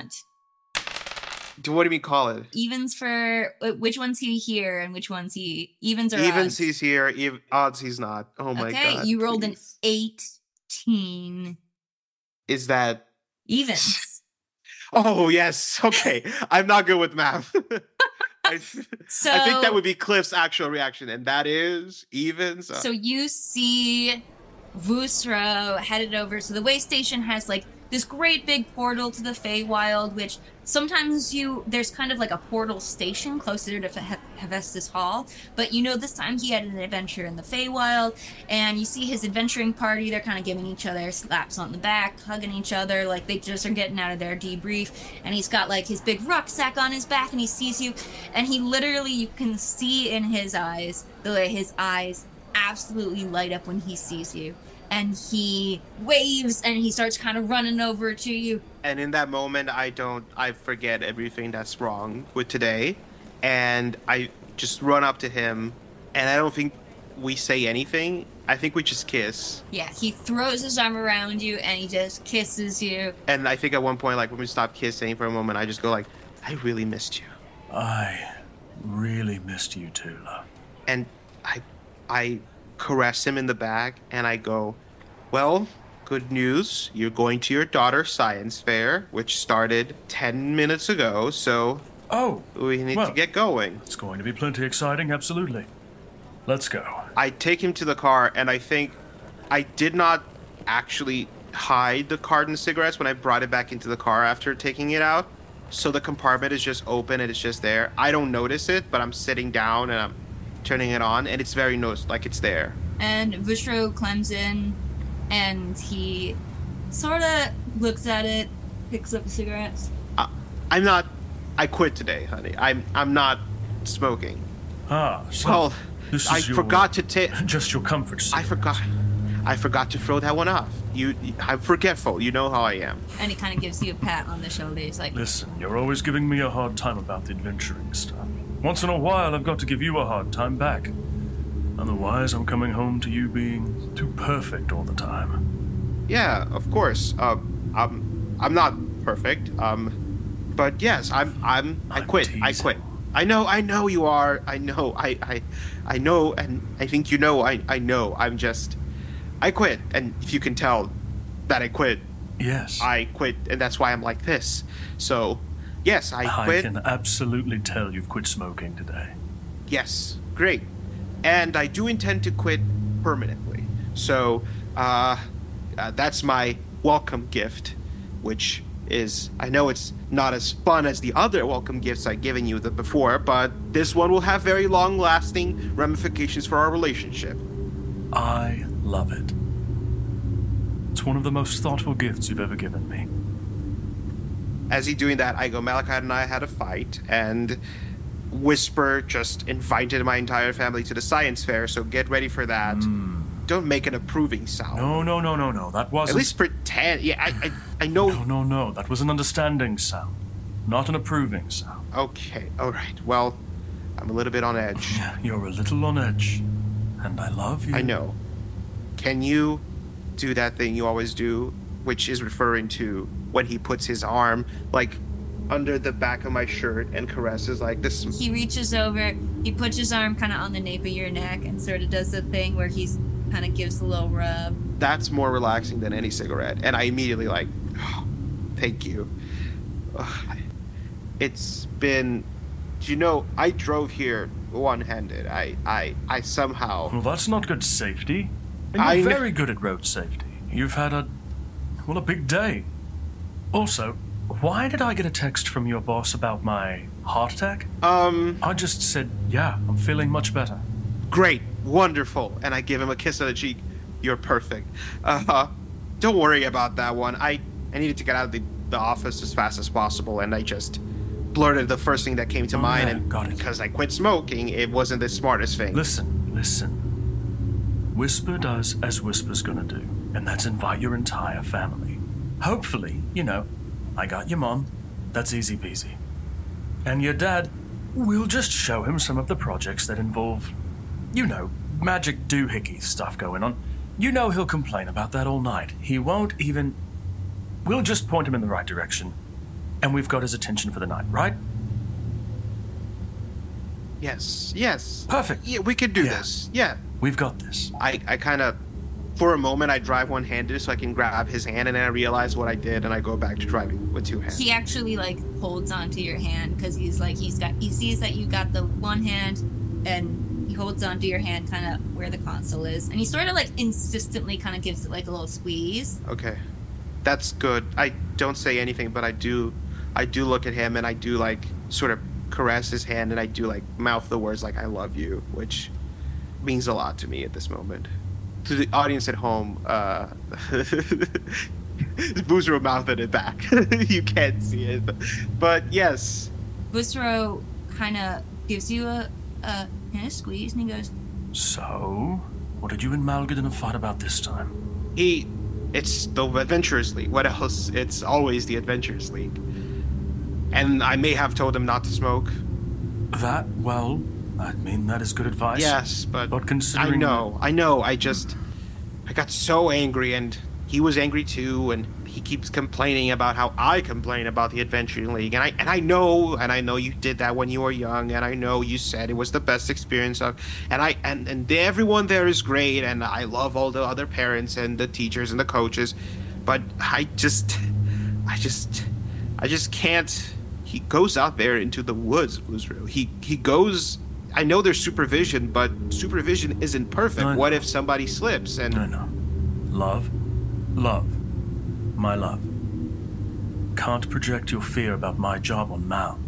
What do we call it? Evens for which one's he here and which one's he evens or Evens odds? he's here, odds he's not. Oh my god. Okay, you rolled please. an 18. Is that Evens. Oh yes. Okay. I'm not good with math. I think that would be Cliff's actual reaction, and that is evens. So you see Vuzro headed over. So the way station has like this great big portal to the Feywild, which sometimes there's kind of like a portal station closer to Hephaestus Hall. But this time he had an adventure in the Feywild, and you see his adventuring party. They're kind of giving each other slaps on the back, hugging each other, like they just are getting out of their debrief. And he's got like his big rucksack on his back, and he sees you, and he literally, you can see in his eyes, the way his eyes absolutely light up when he sees you. And he waves and he starts kind of running over to you. And in that moment, I forget everything that's wrong with today. And I just run up to him, and I don't think we say anything. I think we just kiss. Yeah, he throws his arm around you and he just kisses you. And I think at one point, like when we stop kissing for a moment, I just go like, I really missed you. I really missed you too, love. And I caress him in the back, and I go, well, good news. You're going to your daughter's science fair, which started 10 minutes ago, so we need to get going. It's going to be plenty exciting, absolutely. Let's go. I take him to the car, and I think I did not actually hide the carton of cigarettes when I brought it back into the car after taking it out. So the compartment is just open, and it's just there. I don't notice it, but I'm sitting down, and I'm turning it on, and it's very like it's there. And Vuzro climbs in, and he sort of looks at it, picks up the cigarettes. I quit today, honey. I'm not smoking. So this is forgot to take. Just your comfort sake. I forgot to throw that one off. I'm forgetful. You know how I am. And he kind of gives you a pat on the shoulder. He's like, listen, you're always giving me a hard time about the adventuring stuff. Once in a while, I've got to give you a hard time back. Otherwise, I'm coming home to you being too perfect all the time. Yeah, of course. I'm not perfect. But yes, I quit. Teasing. I quit. I know you are. I know, and I think you know. I know. I quit. And if you can tell that I quit. Yes. I quit, and that's why I'm like this. So. Yes, I quit. I can absolutely tell you've quit smoking today. Yes, great. And I do intend to quit permanently. So, that's my welcome gift, which is, I know it's not as fun as the other welcome gifts I've given you before, but this one will have very long-lasting ramifications for our relationship. I love it. It's one of the most thoughtful gifts you've ever given me. As he's doing that, I go, Malachi and I had a fight, and Whisper just invited my entire family to the science fair, so get ready for that. Don't make an approving sound. No. That wasn't... At least pretend. Yeah, I know... No. That was an understanding sound, not an approving sound. Okay, all right. Well, I'm a little bit on edge. You're a little on edge, and I love you. I know. Can you do that thing you always do, which is referring to when he puts his arm, like, under the back of my shirt and caresses like this? He reaches over, he puts his arm kind of on the nape of your neck and sort of does the thing where he's kind of gives a little rub. That's more relaxing than any cigarette. And I immediately like, oh, thank you. Ugh. It's been, I drove here one-handed. I somehow. Well, that's not good safety. And you're very good at road safety. You've had a big day. Also, why did I get a text from your boss about my heart attack? I just said, yeah, I'm feeling much better. Great, wonderful. And I give him a kiss on the cheek. You're perfect. Don't worry about that one. I needed to get out of the office as fast as possible, and I just blurted the first thing that came to mind. And got it. Because I quit smoking, it wasn't the smartest thing. Listen. Whisper does as Whisper's gonna do, and that's invite your entire family. Hopefully, I got your mom. That's easy peasy. And your dad, we'll just show him some of the projects that involve, magic doohickey stuff going on. He'll complain about that all night. He won't even... We'll just point him in the right direction, and we've got his attention for the night, right? Yes. Perfect. Yeah, we could do this. Yeah. We've got this. I kind of, for a moment, I drive one-handed so I can grab his hand, and then I realize what I did, and I go back to driving with two hands. He actually holds onto your hand because he sees that you got the one hand, and he holds onto your hand kind of where the console is, and he sort of insistently kind of gives it a little squeeze. Okay, that's good. I don't say anything, but I do look at him, and I do sort of caress his hand, and I do mouth the words I love you, which means a lot to me at this moment. To the audience at home, Boozero mouthed it back. You can't see it, but yes. Boozero kind of gives you a squeeze, and he goes, So, what did you and Malgadin fight about this time? It's the Adventurers League. What else? It's always the Adventurers League. And I may have told him not to smoke. That is good advice. Yes, but considering... I know. I got so angry, and he was angry too, and he keeps complaining about how I complain about the Adventuring League, and I know you did that when you were young, and I know you said it was the best experience of, and everyone there is great, and I love all the other parents and the teachers and the coaches, but I just can't. He goes out there into the woods, Boozero. He goes. I know there's supervision, but supervision isn't perfect. What if somebody slips? And I know. Love, my love. Can't project your fear about my job on Mal.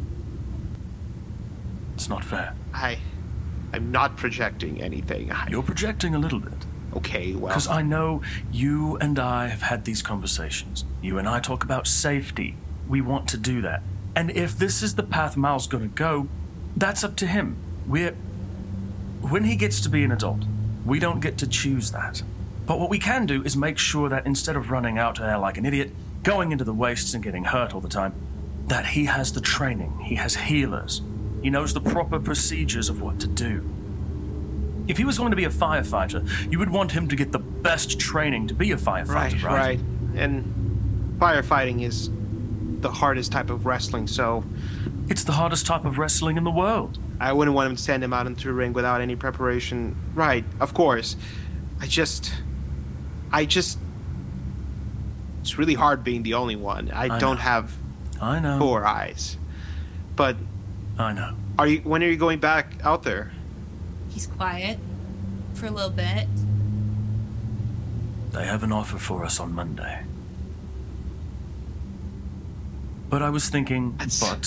It's not fair. I'm not projecting anything. You're projecting a little bit. Okay, well... Because I know you and I have had these conversations. You and I talk about safety. We want to do that. And if this is the path Mal's gonna go, that's up to him. When he gets to be an adult, we don't get to choose that. But what we can do is make sure that instead of running out there like an idiot, going into the wastes and getting hurt all the time, that he has the training, he has healers, he knows the proper procedures of what to do. If he was going to be a firefighter, you would want him to get the best training to be a firefighter, right? Right. And firefighting is the hardest type of wrestling, so... It's the hardest type of wrestling in the world. I wouldn't want him to send him out into the ring without any preparation. Right, of course. I just... It's really hard being the only one. I don't have... I know. 4 eyes. But... I know. When are you going back out there? He's quiet for a little bit. They have an offer for us on Monday. But I was thinking,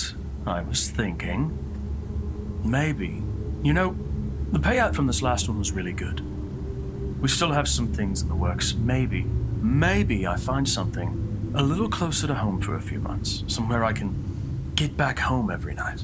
maybe, the payout from this last one was really good. We still have some things in the works. Maybe I find something a little closer to home for a few months. Somewhere I can get back home every night.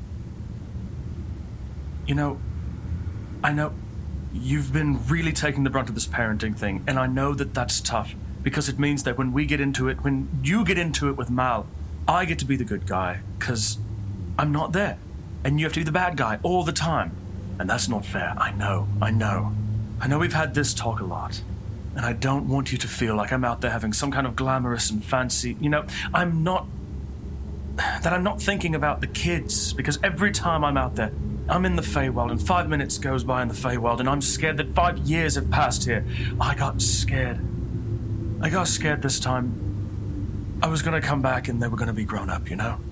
I know you've been really taking the brunt of this parenting thing, and I know that that's tough, because it means that when you get into it with Mal, I get to be the good guy, because I'm not there. And you have to be the bad guy all the time. And that's not fair. I know. I know we've had this talk a lot. And I don't want you to feel like I'm out there having some kind of glamorous and fancy... I'm not thinking about the kids. Because every time I'm out there, I'm in the Feywild, and 5 minutes goes by in the Feywild, and I'm scared that 5 years have passed here. I got scared. I got scared this time. I was gonna come back and they were gonna be grown up, you know?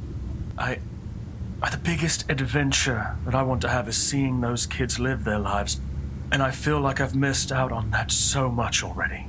The biggest adventure that I want to have is seeing those kids live their lives, and I feel like I've missed out on that so much already.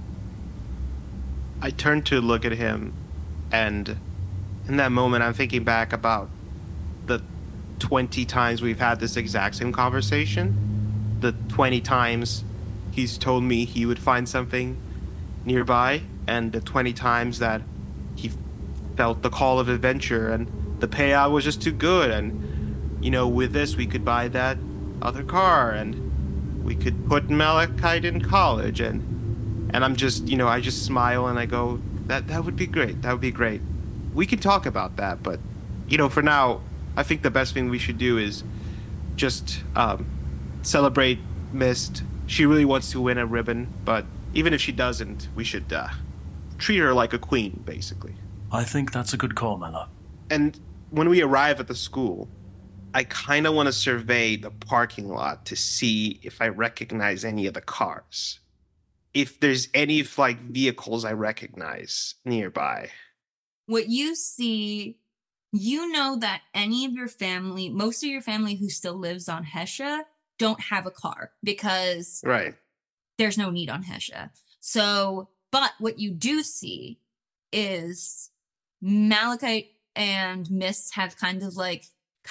I turn to look at him, and in that moment, I'm thinking back about the 20 times we've had this exact same conversation, the 20 times he's told me he would find something nearby, and the 20 times that he felt the call of adventure, and the payout was just too good. And, you know, with this, we could buy that other car, and we could put Malachite in college, and I'm just, you know, I just smile and I go, that would be great. That would be great. We can talk about that, but, you know, for now, I think the best thing we should do is just celebrate Mist. She really wants to win a ribbon, but even if she doesn't, we should treat her like a queen, basically. I think that's a good call, my love. And when we arrive at the school, I kind of want to survey the parking lot to see if I recognize any of the cars. If there's any, like, vehicles I recognize nearby. What you see, you know that any of your family, most of your family who still lives on Hesha, don't have a car because Right. there's no need on Hesha. So, but what you do see is Malachite and Mist have kind of like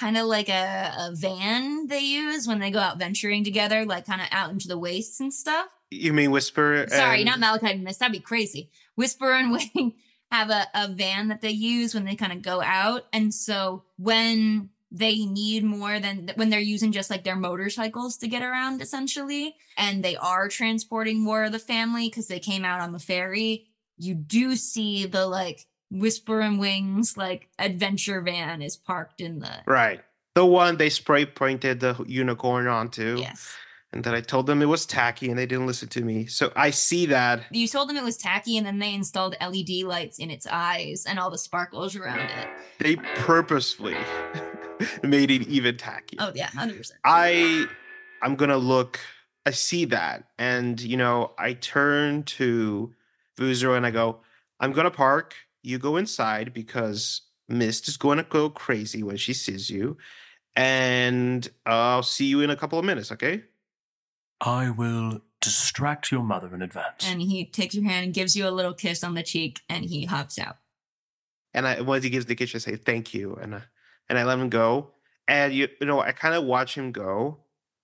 a van they use when they go out venturing together, like kind of out into the wastes and stuff. You mean Whisper? Sorry, not Malachite and Mist. That'd be crazy. Whisper and Wing have a van that they use when they kind of go out. And so when they need more than when they're using just like their motorcycles to get around, essentially, and they are transporting more of the family because they came out on the ferry, you do see the like Whisper and Wings like adventure van is parked in the Right. The one they spray painted the unicorn onto. Yes. And then I told them it was tacky and they didn't listen to me. So I see that. You told them it was tacky and then they installed LED lights in its eyes and all the sparkles around it. They purposefully made it even tacky. Oh yeah, 100%. I'm gonna look. I see that, and you know, I turn to Vuzero and I go, "I'm gonna park. You go inside because Mist is going to go crazy when she sees you, and I'll see you in a couple of minutes. Okay?" I will distract your mother in advance. And he takes your hand and gives you a little kiss on the cheek, and he hops out. And once he gives the kiss, I say thank you, and I let him go. And you know, I kind of watch him go,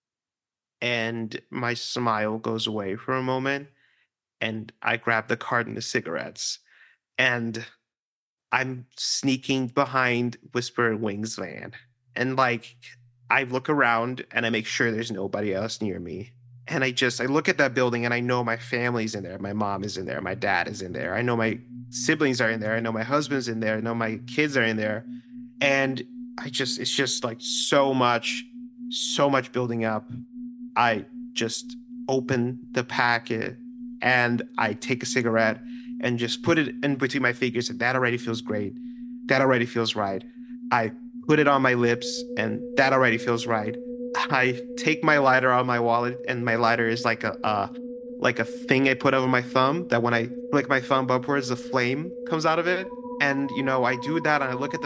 and my smile goes away for a moment, and I grab the carton of cigarettes, and I'm sneaking behind Whisper and Wings van, and like I look around and I make sure there's nobody else near me. And I look at that building and I know my family's in there. My mom is in there. My dad is in there. I know my siblings are in there. I know my husband's in there. I know my kids are in there. And it's just like so much building up. I just open the packet and I take a cigarette and just put it in between my fingers. And that already feels great. That already feels right. I put it on my lips and that already feels right. I take my lighter out of my wallet, and my lighter is like a thing I put over my thumb that when I flick my thumb upwards, the flame comes out of it. And, you know, I do that and I look at the...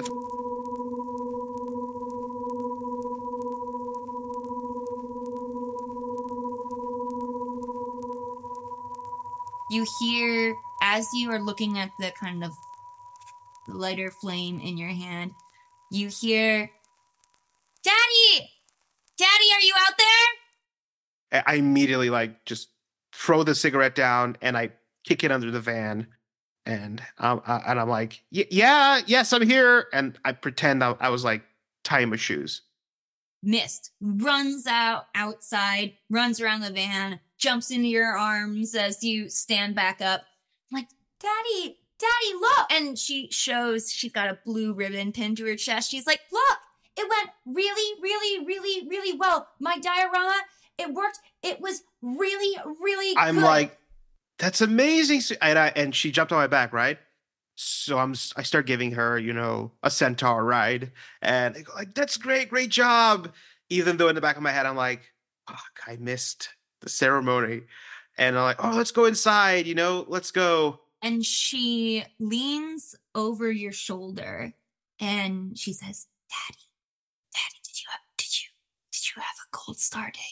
You hear, as you are looking at the kind of lighter flame in your hand, you hear, "Daddy! Daddy, are you out there?" I immediately just throw the cigarette down and I kick it under the van, and I'm like, yes, I'm here, and I pretend I was like tying my shoes. Mist runs outside, runs around the van, jumps into your arms as you stand back up. I'm like, Daddy, look! And she shows she's got a blue ribbon pinned to her chest. She's like, look! It went really, really, really, really well. My diorama, it worked. It was really, really good. I'm like, that's amazing. And she jumped on my back, right? So I start giving her, you know, a centaur ride. And I go like, that's great job. even though in the back of my head I'm like, fuck, I missed the ceremony. And I'm like, oh, let's go inside, let's go. And she leans over your shoulder and she says, Daddy, did you have a gold star day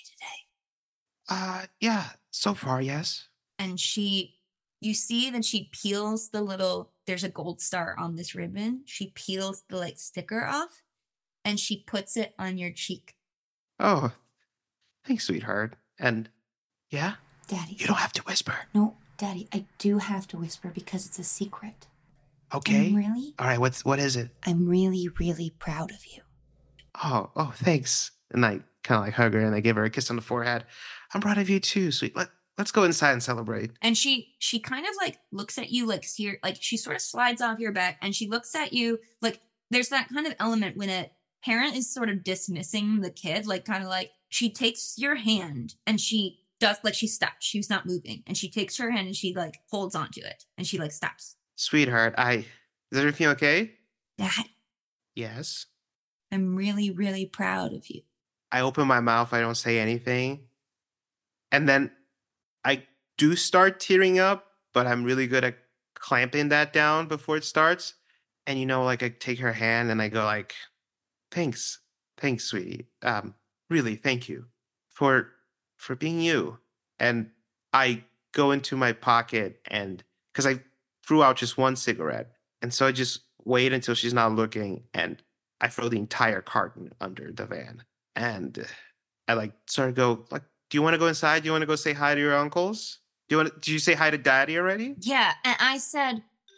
today? Yeah, so far, yes. And you see that she peels there's a gold star on this ribbon. She peels the sticker off and she puts it on your cheek. Oh, thanks, sweetheart. And yeah? Daddy. You don't have to whisper. No, Daddy, I do have to whisper because it's a secret. Okay. Really? All right, what is it? I'm really, really proud of you. Oh, thanks. And I kind of hug her and I give her a kiss on the forehead. I'm proud of you too, sweet. Let's go inside and celebrate. And she kind of looks at you she sort of slides off your back and she looks at you there's that kind of element when a parent is sort of dismissing the kid, she takes your hand and she does she stops. She's not moving. And she takes her hand and she holds onto it and she stops. Sweetheart, is everything okay? Dad. Yes. I'm really, really proud of you. I open my mouth, I don't say anything. And then I do start tearing up, but I'm really good at clamping that down before it starts. And I take her hand and I go thanks, sweetie. Really, thank you for being you. And I go into my pocket and because I threw out just one cigarette. And so I just wait until she's not looking and I throw the entire carton under the van. And I sort of go do you want to go inside? Do you want to go say hi to your uncles? Did you say hi to Daddy already? Yeah, and I said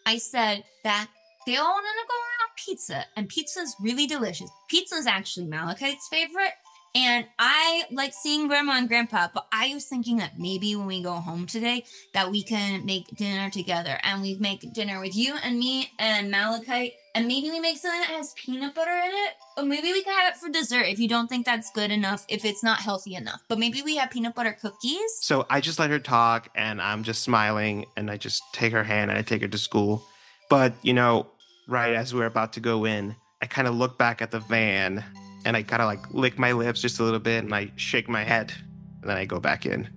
that they all want to go around pizza, and pizza's really delicious. Pizza's actually Malachite's favorite, and I like seeing Grandma and Grandpa, but I was thinking that maybe when we go home today, that we can make dinner together, and we make dinner with you and me and Malachite, and maybe we make something that has peanut butter in it, or maybe we can have it for dessert if you don't think that's good enough, if it's not healthy enough, but maybe we have peanut butter cookies. So I just let her talk, and I'm just smiling, and I just take her hand, and I take her to school. But, right as we're about to go in, I kind of look back at the van, and I kind of lick my lips just a little bit, and I shake my head, and then I go back in.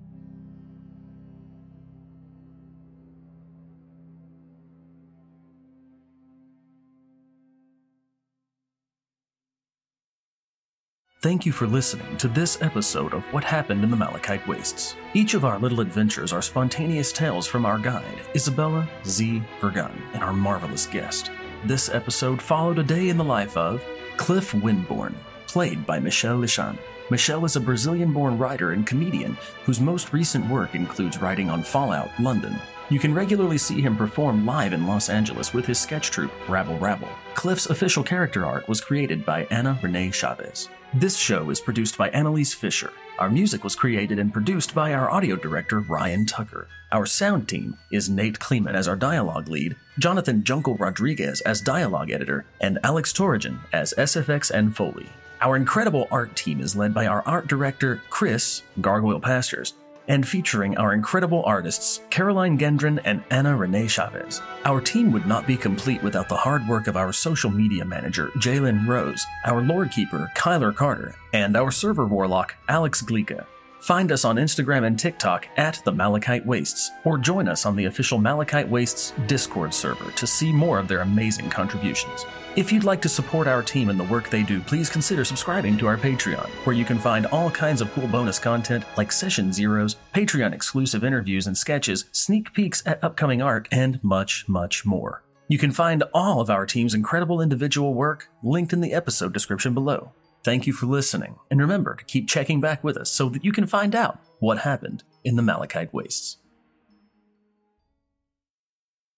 Thank you for listening to this episode of What Happened in the Malachite Wastes. Each of our little adventures are spontaneous tales from our guide, Isabella Z. Vergun, and our marvelous guest. This episode followed a day in the life of Cliff Winborn, played by Michelle Lichan. Michelle is a Brazilian-born writer and comedian whose most recent work includes writing on Fallout, London. You can regularly see him perform live in Los Angeles with his sketch troupe, Rabble Rabble. Cliff's official character art was created by Ana Renee Chavez. This show is produced by Annalise Fisher. Our music was created and produced by our audio director, Ryan Tucker. Our sound team is Nate Kleeman as our dialogue lead, Jonathan Jungle Rodriguez as dialogue editor, and Alex Torrigan as SFX and Foley. Our incredible art team is led by our art director, Chris Gargoyle Pastures, and featuring our incredible artists, Caroline Gendron and Ana Renee Chavez. Our team would not be complete without the hard work of our social media manager, Jalen Rose, our Lord Keeper, Kyler Carter, and our server warlock, Alex Glica. Find us on Instagram and TikTok at The Malachite Wastes, or join us on the official Malachite Wastes Discord server to see more of their amazing contributions. If you'd like to support our team and the work they do, please consider subscribing to our Patreon, where you can find all kinds of cool bonus content like Session Zeros, Patreon-exclusive interviews and sketches, sneak peeks at upcoming art, and much, much more. You can find all of our team's incredible individual work linked in the episode description below. Thank you for listening, and remember to keep checking back with us so that you can find out what happened in the Malachite Wastes.